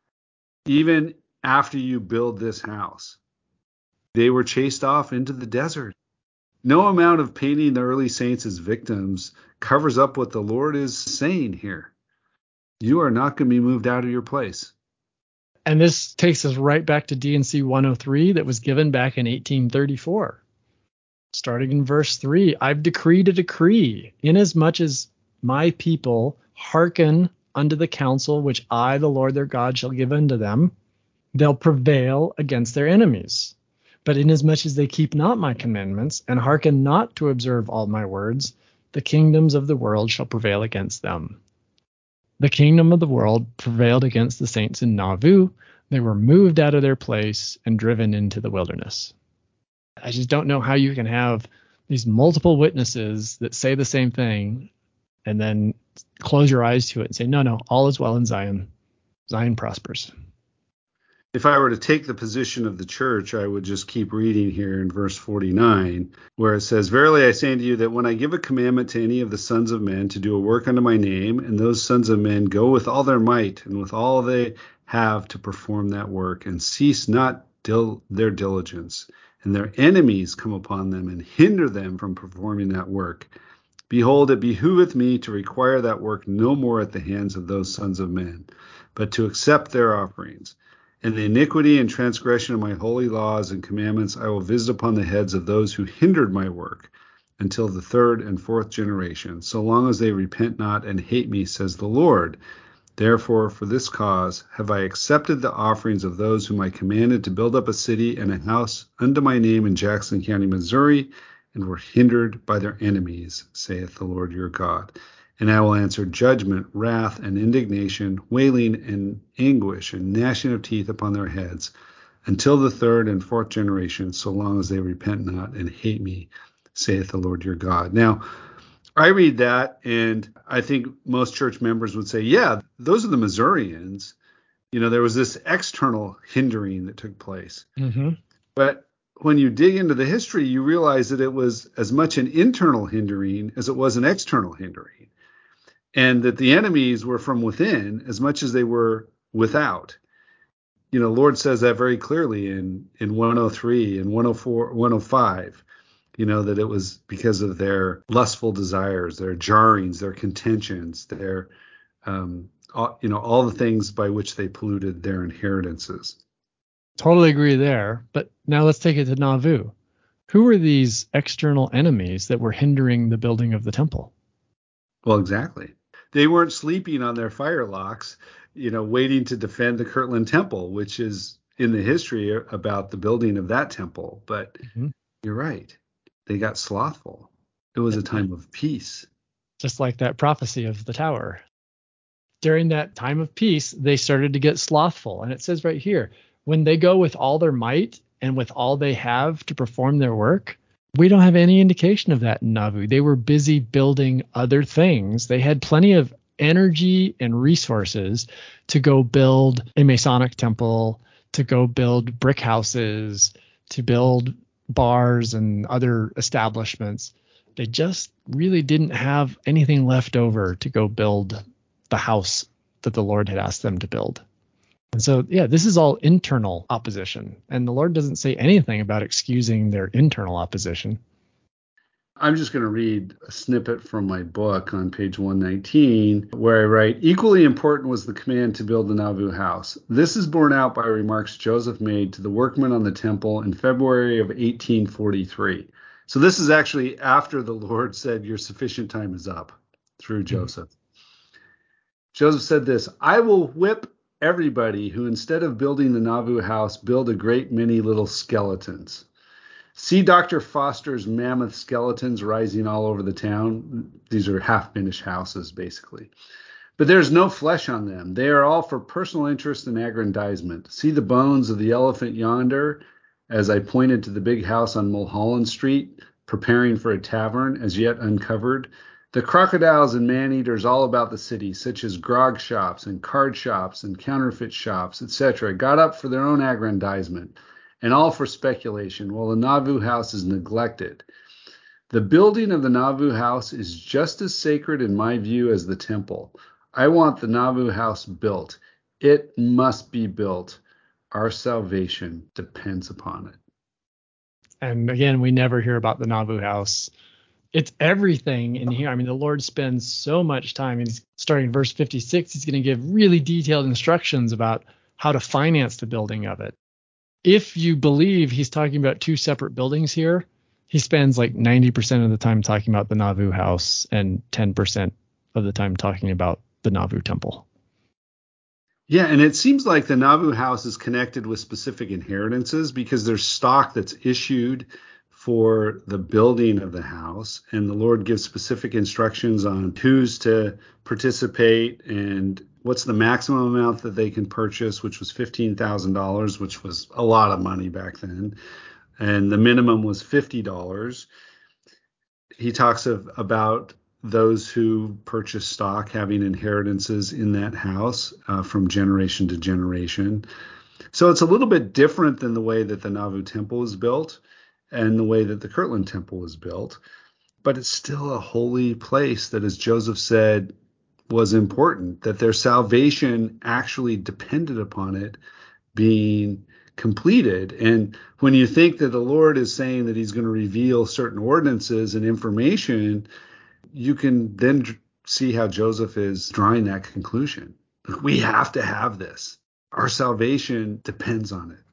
even after you build this house. They were chased off into the desert. No amount of painting the early saints as victims covers up what the Lord is saying here. You are not going to be moved out of your place. And this takes us right back to D&C 103 that was given back in 1834. Starting in verse 3, I've decreed a decree, inasmuch as my people hearken unto the counsel which I, the Lord their God, shall give unto them, they'll prevail against their enemies. But inasmuch as they keep not my commandments, and hearken not to observe all my words, the kingdoms of the world shall prevail against them. The kingdom of the world prevailed against the saints in Nauvoo. They were moved out of their place and driven into the wilderness. I just don't know how you can have these multiple witnesses that say the same thing and then close your eyes to it and say, no, all is well in Zion. Zion prospers. If I were to take the position of the church, I would just keep reading here in verse 49, where it says, Verily I say unto you that when I give a commandment to any of the sons of men to do a work unto my name, and those sons of men go with all their might and with all they have to perform that work, and cease not their diligence, and their enemies come upon them and hinder them from performing that work, behold, it behooveth me to require that work no more at the hands of those sons of men, but to accept their offerings. And the iniquity and transgression of my holy laws and commandments I will visit upon the heads of those who hindered my work until the third and fourth generation, so long as they repent not and hate me, says the Lord. Therefore, for this cause have I accepted the offerings of those whom I commanded to build up a city and a house unto my name in Jackson County, Missouri, and were hindered by their enemies, saith the Lord your God. And I will answer judgment, wrath, and indignation, wailing and anguish, and gnashing of teeth upon their heads, until the third and fourth generation, so long as they repent not and hate me, saith the Lord your God. Now, I read that, and I think most church members would say, yeah, those are the Missourians. You know, there was this external hindering that took place. Mm-hmm. But when you dig into the history, you realize that it was as much an internal hindering as it was an external hindering. And that the enemies were from within as much as they were without. You know, Lord says that very clearly in 103 and 104, 105, you know, that it was because of their lustful desires, their jarrings, their contentions, their, all the things by which they polluted their inheritances. Totally agree there. But now let's take it to Nauvoo. Who were these external enemies that were hindering the building of the temple? Well, exactly. They weren't sleeping on their firelocks, you know, waiting to defend the Kirtland Temple, which is in the history about the building of that temple. But You're right. They got slothful. It was a time of peace. Just like that prophecy of the tower. During that time of peace, they started to get slothful. And it says right here, when they go with all their might and with all they have to perform their work, We don't have any indication of that in Nauvoo. They were busy building other things. They had plenty of energy and resources to go build a Masonic temple, to go build brick houses, to build bars and other establishments. They just really didn't have anything left over to go build the house that the Lord had asked them to build. And so, yeah, this is all internal opposition. And the Lord doesn't say anything about excusing their internal opposition. I'm just going to read a snippet from my book on page 119, where I write, equally important was the command to build the Nauvoo house. This is borne out by remarks Joseph made to the workmen on the temple in February of 1843. So this is actually after the Lord said, your sufficient time is up, through Joseph. Joseph said this, I will whip everybody who, instead of building the Nauvoo house, build a great many little skeletons. See Dr. Foster's mammoth skeletons rising all over the town. These are half-finished houses, basically. But there's no flesh on them. They are all for personal interest and aggrandizement. See the bones of the elephant yonder, as I pointed to the big house on Mulholland Street, preparing for a tavern, as yet uncovered. The crocodiles and man-eaters all about the city, such as grog shops and card shops and counterfeit shops, etc., got up for their own aggrandizement, and all for speculation, while the Nauvoo house is neglected. The building of the Nauvoo house is just as sacred in my view as the temple. I want the Nauvoo house built. It must be built. Our salvation depends upon it. And again, we never hear about the Nauvoo house. It's everything in here. I mean, the Lord spends so much time. He's starting in verse 56. He's going to give really detailed instructions about how to finance the building of it. If you believe he's talking about two separate buildings here, he spends like 90% of the time talking about the Nauvoo house and 10% of the time talking about the Nauvoo temple. Yeah, and it seems like the Nauvoo house is connected with specific inheritances because there's stock that's issued for the building of the house, and the Lord gives specific instructions on who's to participate and what's the maximum amount that they can purchase, which was $15,000, which was a lot of money back then, and the minimum was $50. He talks about those who purchase stock having inheritances in that house from generation to generation. So it's a little bit different than the way that the Nauvoo temple is built and the way that the Kirtland temple was built, but it's still a holy place that, as Joseph said, was important, that their salvation actually depended upon it being completed. And when you think that the Lord is saying that he's going to reveal certain ordinances and information, you can then see how Joseph is drawing that conclusion. We have to have this. Our salvation depends on it.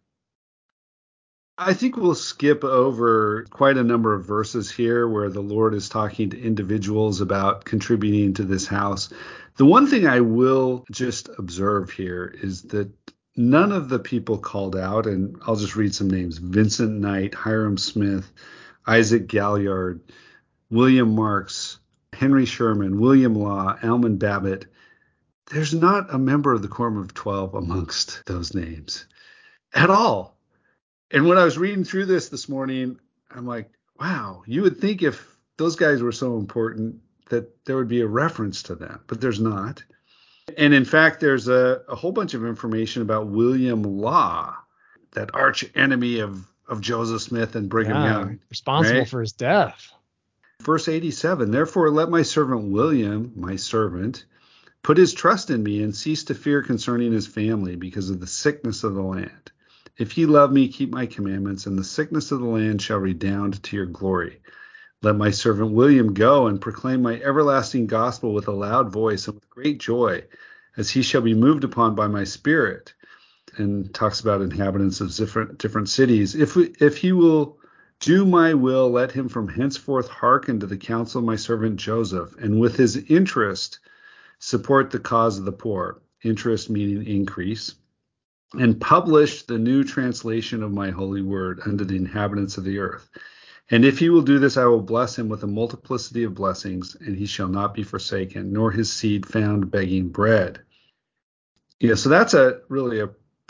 I think we'll skip over quite a number of verses here where the Lord is talking to individuals about contributing to this house. The one thing I will just observe here is that none of the people called out, and I'll just read some names: Vincent Knight, Hiram Smith, Isaac Galliard, William Marks, Henry Sherman, William Law, Almon Babbitt. There's not a member of the Quorum of 12 amongst those names at all. And when I was reading through this morning, I'm like, wow, you would think if those guys were so important that there would be a reference to them, but there's not. And in fact, there's a whole bunch of information about William Law, that arch enemy of Joseph Smith and Brigham Young. Responsible right? for his death. Verse 87, therefore let my servant William, my servant, put his trust in me and cease to fear concerning his family because of the sickness of the land. If ye love me, keep my commandments, and the sickness of the land shall redound to your glory. Let my servant William go and proclaim my everlasting gospel with a loud voice and with great joy, as he shall be moved upon by my spirit. And talks about inhabitants of different cities. If he will do my will, let him from henceforth hearken to the counsel of my servant Joseph, and with his interest support the cause of the poor. Interest meaning increase. And publish the new translation of my holy word unto the inhabitants of the earth. And if he will do this, I will bless him with a multiplicity of blessings, and he shall not be forsaken, nor his seed found begging bread. Yeah, so that's really a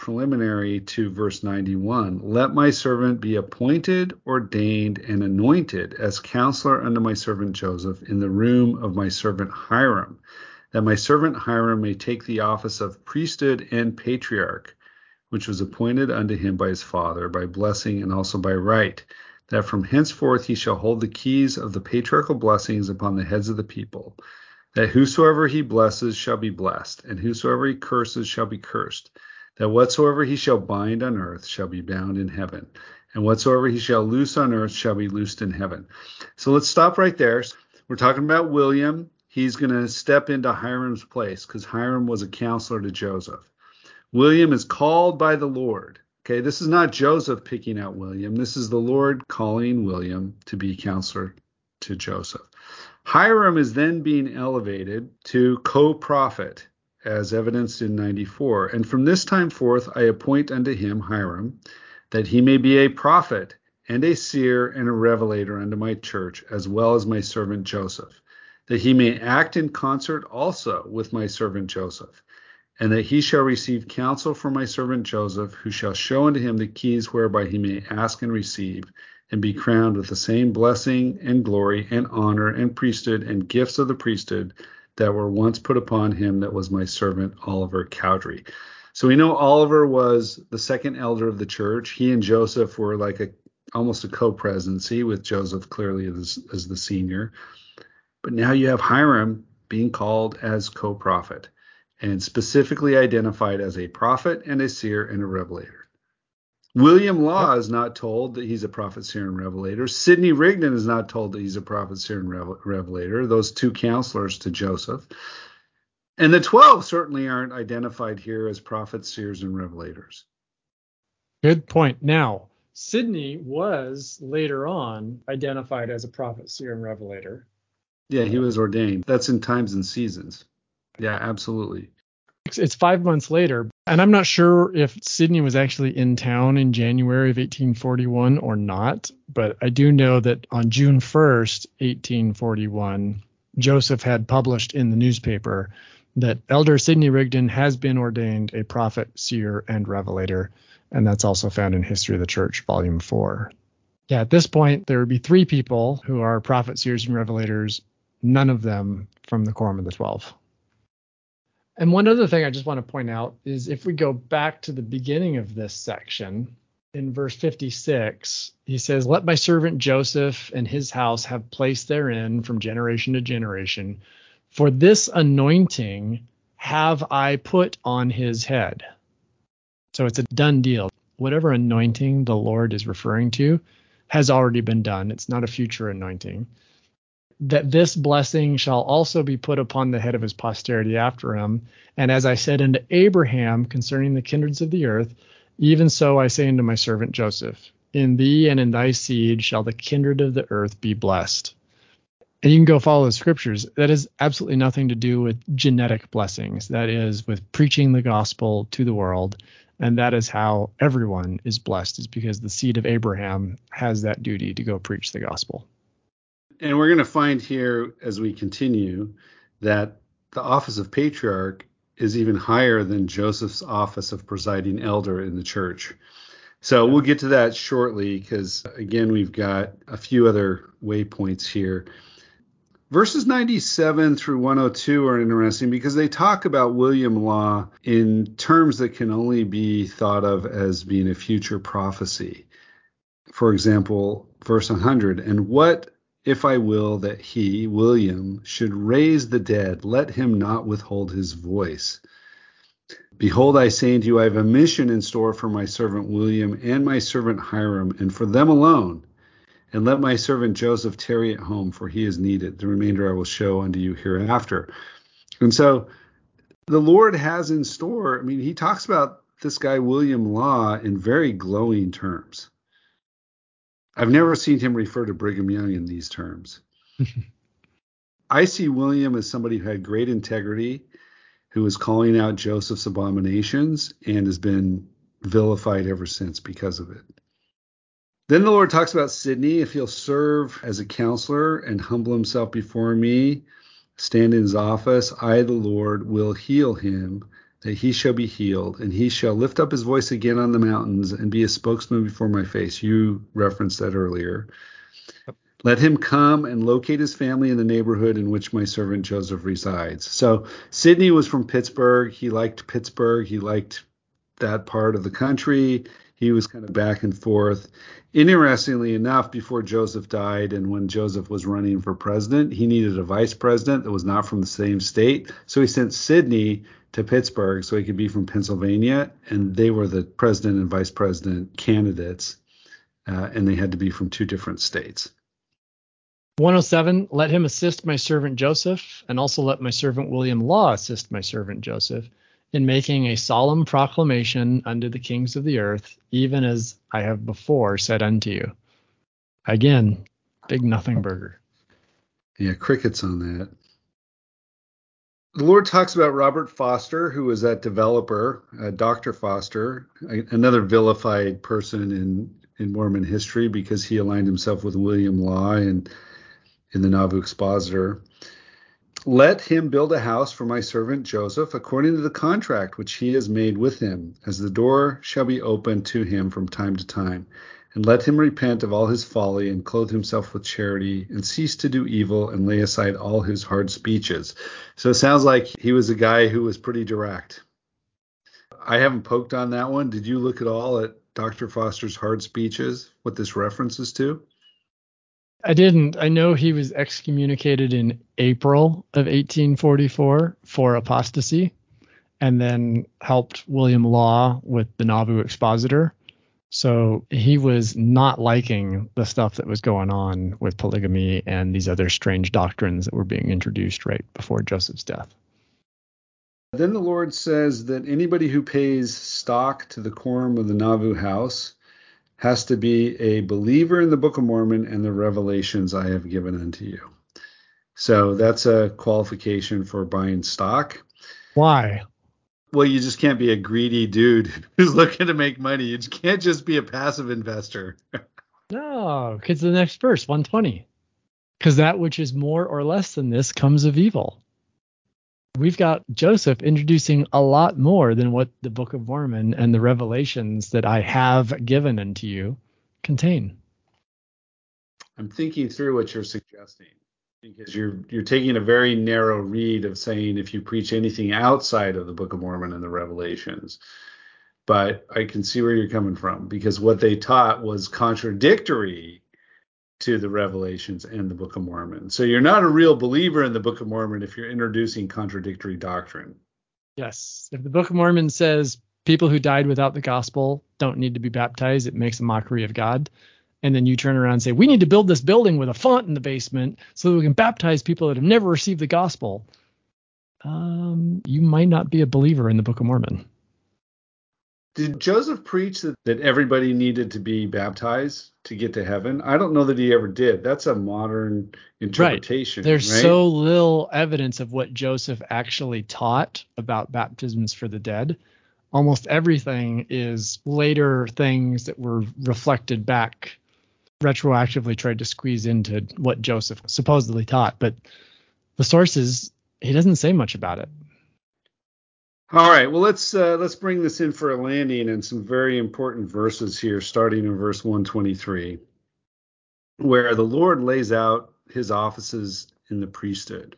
preliminary to verse 91. Let my servant be appointed, ordained, and anointed as counselor unto my servant Joseph in the room of my servant Hiram, that my servant Hiram may take the office of priesthood and patriarch, which was appointed unto him by his father, by blessing and also by right, that from henceforth he shall hold the keys of the patriarchal blessings upon the heads of the people, that whosoever he blesses shall be blessed, and whosoever he curses shall be cursed, that whatsoever he shall bind on earth shall be bound in heaven, and whatsoever he shall loose on earth shall be loosed in heaven. So let's stop right there. We're talking about William. He's going to step into Hiram's place because Hiram was a counselor to Joseph. William is called by the Lord. Okay, this is not Joseph picking out William. This is the Lord calling William to be counselor to Joseph. Hiram is then being elevated to co-prophet, as evidenced in 94. And from this time forth I appoint unto him Hiram, that he may be a prophet and a seer and a revelator unto my church, as well as my servant Joseph, that he may act in concert also with my servant Joseph, and that he shall receive counsel from my servant Joseph, who shall show unto him the keys whereby he may ask and receive, and be crowned with the same blessing and glory and honor and priesthood and gifts of the priesthood that were once put upon him that was my servant Oliver Cowdery. So we know Oliver was the second elder of the church. He and Joseph were like almost a co-presidency, with Joseph clearly as the senior. But now you have Hiram being called as co-prophet and specifically identified as a prophet and a seer and a revelator. William Law is not told that he's a prophet, seer, and revelator. Sidney Rigdon is not told that he's a prophet, seer, and revelator, those two counselors to Joseph. And the 12 certainly aren't identified here as prophets, seers, and revelators. Good point. Now, Sidney was later on identified as a prophet, seer, and revelator. Yeah, he was ordained. That's in Times and Seasons. Yeah, absolutely. It's 5 months later, and I'm not sure if Sidney was actually in town in January of 1841 or not, but I do know that on June 1st, 1841, Joseph had published in the newspaper that Elder Sidney Rigdon has been ordained a prophet, seer, and revelator, and that's also found in History of the Church, Volume 4. Yeah, at this point, there would be 3 people who are prophets, seers, and revelators, none of them from the Quorum of the 12. And one other thing I just want to point out is if we go back to the beginning of this section, in verse 56, he says, let my servant Joseph and his house have place therein from generation to generation. For this anointing have I put on his head. So it's a done deal. Whatever anointing the Lord is referring to has already been done. It's not a future anointing. That this blessing shall also be put upon the head of his posterity after him. And as I said unto Abraham concerning the kindreds of the earth, even so I say unto my servant Joseph, in thee and in thy seed shall the kindred of the earth be blessed. And you can go follow the scriptures. That has absolutely nothing to do with genetic blessings. That is with preaching the gospel to the world. And that is how everyone is blessed, is because the seed of Abraham has that duty to go preach the gospel. And we're going to find here as we continue that the office of patriarch is even higher than Joseph's office of presiding elder in the church. So we'll get to that shortly because, again, we've got a few other waypoints here. Verses 97 through 102 are interesting because they talk about William Law in terms that can only be thought of as being a future prophecy. For example, verse 100, and what if I will that he, William, should raise the dead, let him not withhold his voice. Behold, I say unto you, I have a mission in store for my servant William and my servant Hiram, and for them alone. And let my servant Joseph tarry at home, for he is needed. The remainder I will show unto you hereafter. And so the Lord has in store, I mean, he talks about this guy, William Law, in very glowing terms. I've never seen him refer to Brigham Young in these terms. I see William as somebody who had great integrity, who was calling out Joseph's abominations and has been vilified ever since because of it. Then the Lord talks about Sidney. If he'll serve as a counselor and humble himself before me, stand in his office, I, the Lord, will heal him that he shall be healed, and he shall lift up his voice again on the mountains and be a spokesman before my face. You referenced that earlier. Let him come and locate his family in the neighborhood in which my servant Joseph resides. So Sidney was from Pittsburgh. He liked Pittsburgh. He liked that part of the country. He was kind of back and forth. Interestingly enough, before Joseph died and when Joseph was running for president, he needed a vice president that was not from the same state. So he sent Sidney to Pittsburgh so he could be from Pennsylvania, and they were the president and vice president candidates, and they had to be from two different states. 107, let him assist my servant Joseph, and also let my servant William Law assist my servant Joseph in making a solemn proclamation unto the kings of the earth, even as I have before said unto you. Again, big nothing burger. Yeah, crickets on that. The Lord talks about Robert Foster, who was that developer, Dr. Foster, another vilified person in Mormon history because he aligned himself with William Law and in the Nauvoo Expositor. Let him build a house for my servant Joseph according to the contract which he has made with him, as the door shall be opened to him from time to time. And let him repent of all his folly and clothe himself with charity and cease to do evil and lay aside all his hard speeches. So it sounds like he was a guy who was pretty direct. I haven't poked on that one. Did you look at all at Dr. Foster's hard speeches, what this references to? I didn't. I know he was excommunicated in April of 1844 for apostasy, and then helped William Law with the Nauvoo Expositor. So he was not liking the stuff that was going on with polygamy and these other strange doctrines that were being introduced right before Joseph's death. Then the Lord says that anybody who pays stock to the quorum of the Nauvoo house has to be a believer in the Book of Mormon and the revelations I have given unto you. So that's a qualification for buying stock. Why? Well, you just can't be a greedy dude who's looking to make money. You can't just be a passive investor. No, because the next verse, 120. Because that which is more or less than this comes of evil. We've got Joseph introducing a lot more than what the Book of Mormon and the revelations that I have given unto you contain. I'm thinking through what you're suggesting, because you're taking a very narrow read of saying if you preach anything outside of the Book of Mormon and the revelations. But I can see where you're coming from, because what they taught was contradictory to the revelations and the Book of Mormon. So you're not a real believer in the Book of Mormon if you're introducing contradictory doctrine. Yes. If the Book of Mormon says people who died without the gospel don't need to be baptized, it makes a mockery of God. And then you turn around and say, we need to build this building with a font in the basement so that we can baptize people that have never received the gospel. You might not be a believer in the Book of Mormon. Did Joseph preach that everybody needed to be baptized to get to heaven? I don't know that he ever did. That's a modern interpretation. Right. There's right? so little evidence of what Joseph actually taught about baptisms for the dead. Almost everything is later things that were reflected back, retroactively tried to squeeze into what Joseph supposedly taught. But the sources, he doesn't say much about it. All right, well, let's bring this in for a landing and some very important verses here, starting in verse 123, where the Lord lays out his offices in the priesthood.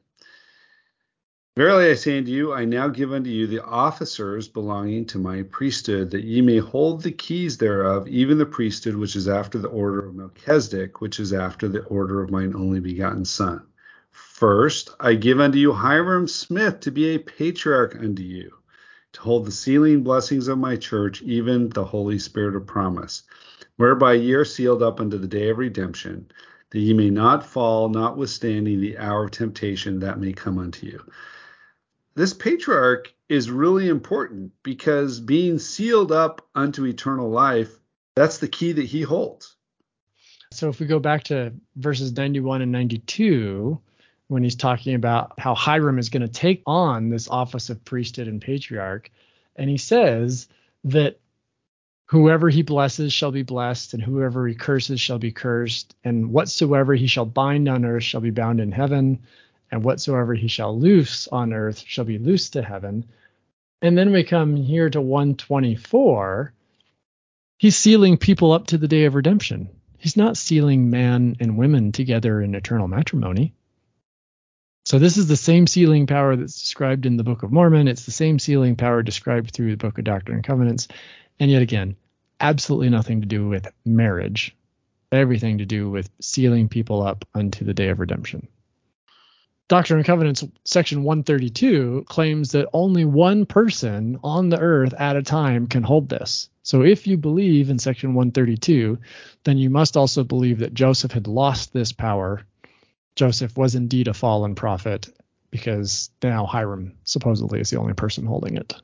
Verily I say unto you, I now give unto you the officers belonging to my priesthood, that ye may hold the keys thereof, even the priesthood which is after the order of Melchizedek, which is after the order of mine only begotten Son. First, I give unto you Hiram Smith to be a patriarch unto you, to hold the sealing blessings of my church, even the Holy Spirit of promise, whereby ye are sealed up unto the day of redemption, that ye may not fall, notwithstanding the hour of temptation that may come unto you. This patriarch is really important because being sealed up unto eternal life, that's the key that he holds. So if we go back to verses 91 and 92, when he's talking about how Hiram is going to take on this office of priesthood and patriarch, and he says that whoever he blesses shall be blessed, and whoever he curses shall be cursed, and whatsoever he shall bind on earth shall be bound in heaven, and whatsoever he shall loose on earth shall be loosed to heaven. And then we come here to 124. He's sealing people up to the day of redemption. He's not sealing man and women together in eternal matrimony. So this is the same sealing power that's described in the Book of Mormon. It's the same sealing power described through the Book of Doctrine and Covenants. And yet again, absolutely nothing to do with marriage. Everything to do with sealing people up unto the day of redemption. Doctrine and Covenants, section 132, claims that only one person on the earth at a time can hold this. So if you believe in section 132, then you must also believe that Joseph had lost this power. Joseph was indeed a fallen prophet, because now Hiram supposedly is the only person holding it.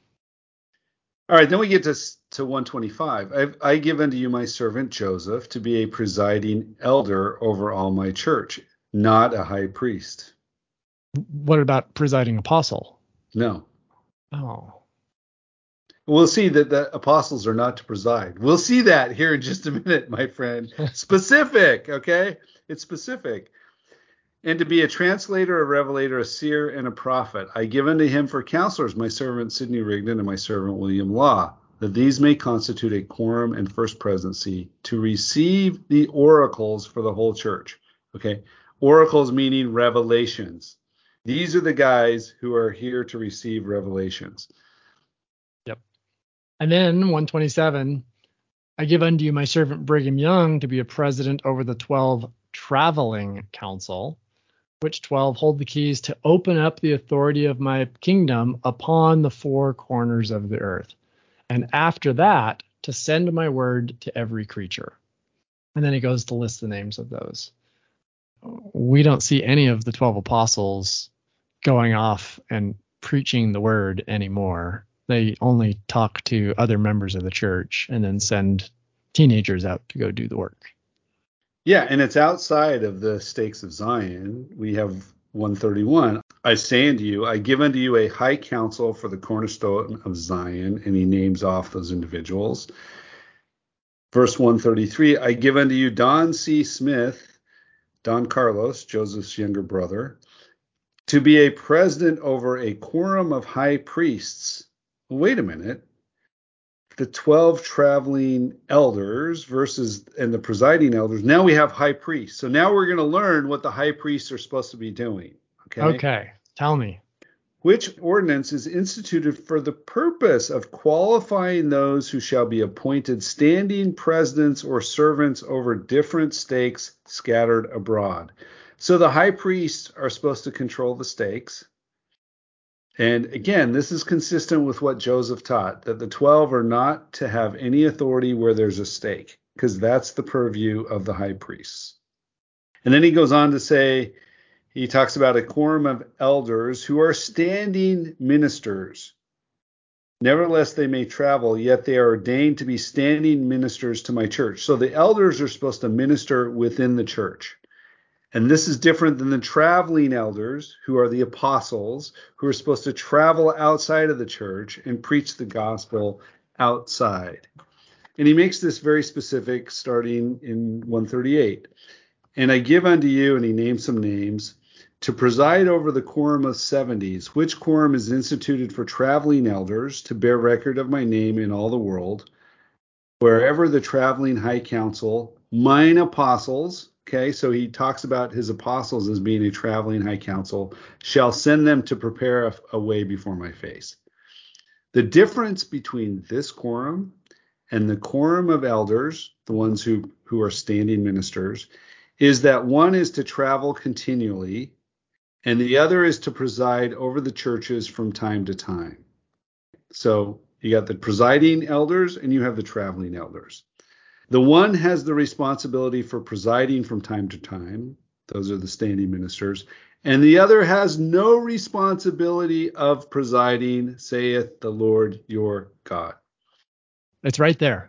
All right, then we get to 125. I give unto you my servant Joseph to be a presiding elder over all my church, not a high priest. What about presiding apostle? No. Oh. We'll see that the apostles are not to preside. We'll see that here in just a minute, my friend. Specific, okay? It's specific. And to be a translator, a revelator, a seer, and a prophet. I give unto him for counselors my servant Sidney Rigdon and my servant William Law, that these may constitute a quorum and first presidency to receive the oracles for the whole church. Okay? Oracles meaning revelations. These are the guys who are here to receive revelations. Yep. And then 127, I give unto you my servant Brigham Young to be a president over the 12 traveling council, which 12 hold the keys to open up the authority of my kingdom upon the four corners of the earth. And after that, to send my word to every creature. And then he goes to list the names of those. We don't see any of the 12 apostles going off and preaching the word anymore. They only talk to other members of the church and then send teenagers out to go do the work. Yeah, and it's outside of the stakes of Zion. We have 131. I say unto you, I give unto you a high council for the cornerstone of Zion, and he names off those individuals. Verse 133, I give unto you Don C. Smith, Don Carlos, Joseph's younger brother, to be a president over a quorum of high priests. Wait a minute. The 12 traveling elders and the presiding elders. Now we have high priests. So now we're going to learn what the high priests are supposed to be doing. Okay. Tell me. Which ordinance is instituted for the purpose of qualifying those who shall be appointed standing presidents or servants over different stakes scattered abroad. So the high priests are supposed to control the stakes. And again, this is consistent with what Joseph taught, that the 12 are not to have any authority where there's a stake, because that's the purview of the high priests. And then he goes on to say, he talks about a quorum of elders who are standing ministers. Nevertheless, they may travel, yet they are ordained to be standing ministers to my church. So the elders are supposed to minister within the church. And this is different than the traveling elders, who are the apostles, who are supposed to travel outside of the church and preach the gospel outside. And he makes this very specific starting in 138. And I give unto you, and he names some names, to preside over the quorum of 70s, which quorum is instituted for traveling elders to bear record of my name in all the world, wherever the traveling high council, mine apostles, okay, so he talks about his apostles as being a traveling high council, shall send them to prepare a way before my face. The difference between this quorum and the quorum of elders, the ones who are standing ministers, is that one is to travel continually and the other is to preside over the churches from time to time. So you got the presiding elders and you have the traveling elders. The one has the responsibility for presiding from time to time. Those are the standing ministers. And the other has no responsibility of presiding, saith the Lord your God. It's right there.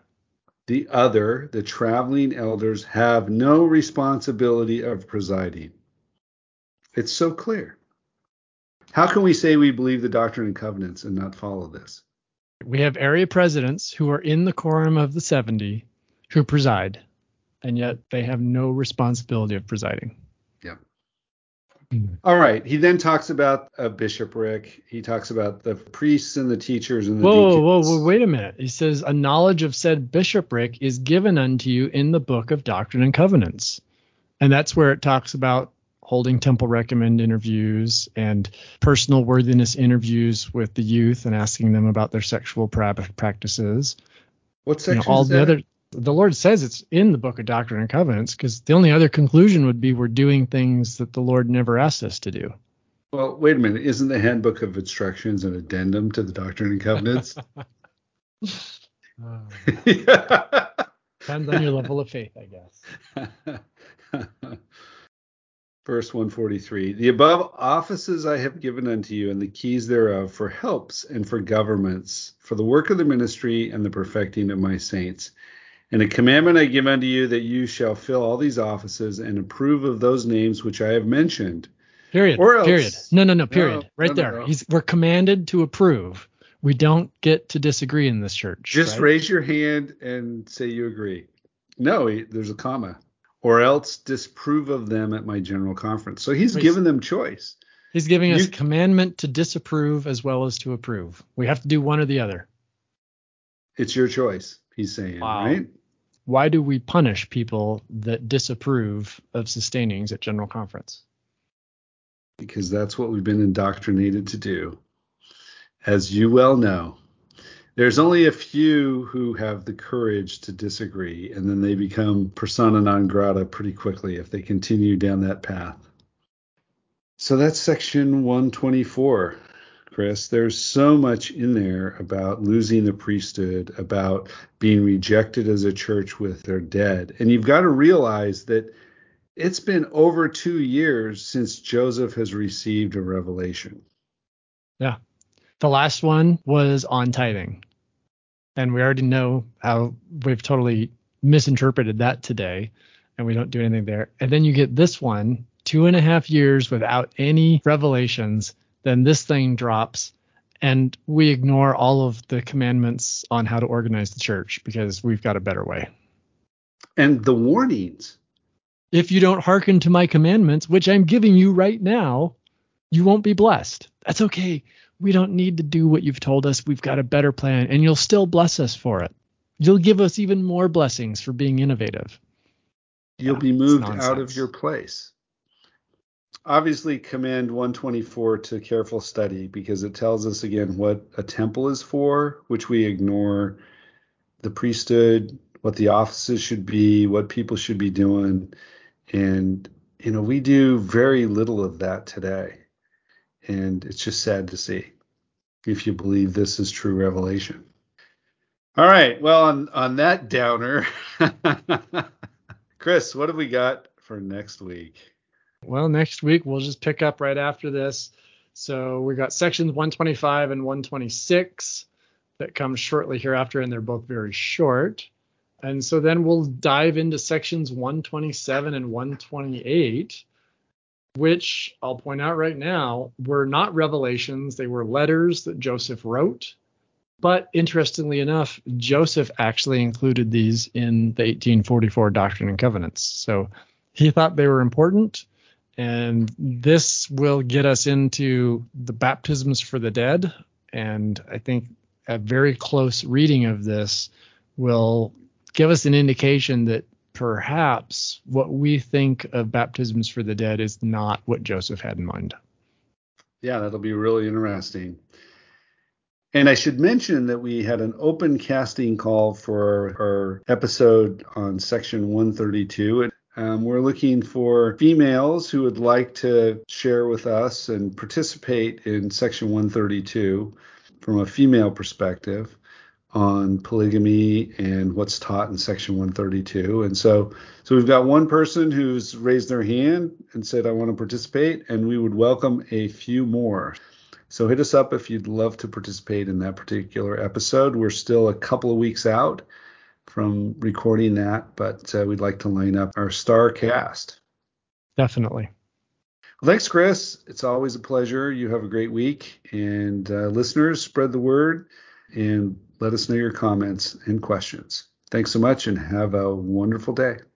The traveling elders, have no responsibility of presiding. It's so clear. How can we say we believe the Doctrine and Covenants and not follow this? We have area presidents who are in the quorum of the 70 who preside, and yet they have no responsibility of presiding. Yeah. All right. He then talks about a bishopric. He talks about the priests and the teachers and the Whoa, deacons. wait a minute. He says, a knowledge of said bishopric is given unto you in the book of Doctrine and Covenants. And that's where it talks about holding temple recommend interviews and personal worthiness interviews with the youth and asking them about their sexual practices. What section All is the that? other, the Lord says it's in the book of Doctrine and Covenants, because the only other conclusion would be we're doing things that the Lord never asked us to do. Well, wait a minute. Isn't the Handbook of Instructions an addendum to the Doctrine and Covenants? Yeah. Depends on your level of faith, I guess. Verse 143, the above offices I have given unto you, and the keys thereof, for helps and for governments, for the work of the ministry and the perfecting of my saints. And a commandment I give unto you, that you shall fill all these offices and approve of those names which I have mentioned. Period. Or Period. else. No, period. No, Right no, there. no. We're commanded to approve. We don't get to disagree in this church. Just right? raise your hand and say you agree. No, there's a comma. Or else disapprove of them at my general conference. So he's given them choice. He's giving us commandment to disapprove as well as to approve. We have to do one or the other. It's your choice, he's saying, right? Why do we punish people that disapprove of sustainings at general conference? Because that's what we've been indoctrinated to do. As you well know, there's only a few who have the courage to disagree, and then they become persona non grata pretty quickly if they continue down that path. So that's section 124, Chris. There's so much in there about losing the priesthood, about being rejected as a church with their dead. And you've got to realize that it's been over 2 years since Joseph has received a revelation. Yeah. The last one was on tithing. And we already know how we've totally misinterpreted that today, and we don't do anything there. And then you get this one, 2.5 years without any revelations. Then this thing drops, and we ignore all of the commandments on how to organize the church because we've got a better way. And the warnings. If you don't hearken to my commandments, which I'm giving you right now, you won't be blessed. That's okay. We don't need to do what you've told us. We've got a better plan, and you'll still bless us for it. You'll give us even more blessings for being innovative. You'll be moved out of your place. Obviously, commend 124 to careful study, because it tells us again what a temple is for, which we ignore, the priesthood, what the offices should be, what people should be doing. And, we do very little of that today. And it's just sad to see, if you believe this is true revelation. All right. Well, on that downer, Chris, what have we got for next week? Well, next week we'll just pick up right after this. So we got sections 125 and 126 that come shortly hereafter, and they're both very short. And so then we'll dive into sections 127 and 128, which I'll point out right now were not revelations. They were letters that Joseph wrote. But interestingly enough, Joseph actually included these in the 1844 Doctrine and Covenants. So he thought they were important. And this will get us into the baptisms for the dead. And I think a very close reading of this will give us an indication that perhaps what we think of baptisms for the dead is not what Joseph had in mind. Yeah, that'll be really interesting. And I should mention that we had an open casting call for our episode on section 132. We're looking for females who would like to share with us and participate in section 132 from a female perspective on polygamy and what's taught in section 132. And so we've got one person who's raised their hand and said, I want to participate, and we would welcome a few more. So hit us up if you'd love to participate in that particular episode. We're still a couple of weeks out from recording that, but we'd like to line up our star cast. Definitely. Well, thanks, Chris. It's always a pleasure. You have a great week. And listeners, spread the word and let us know your comments and questions. Thanks so much, and have a wonderful day.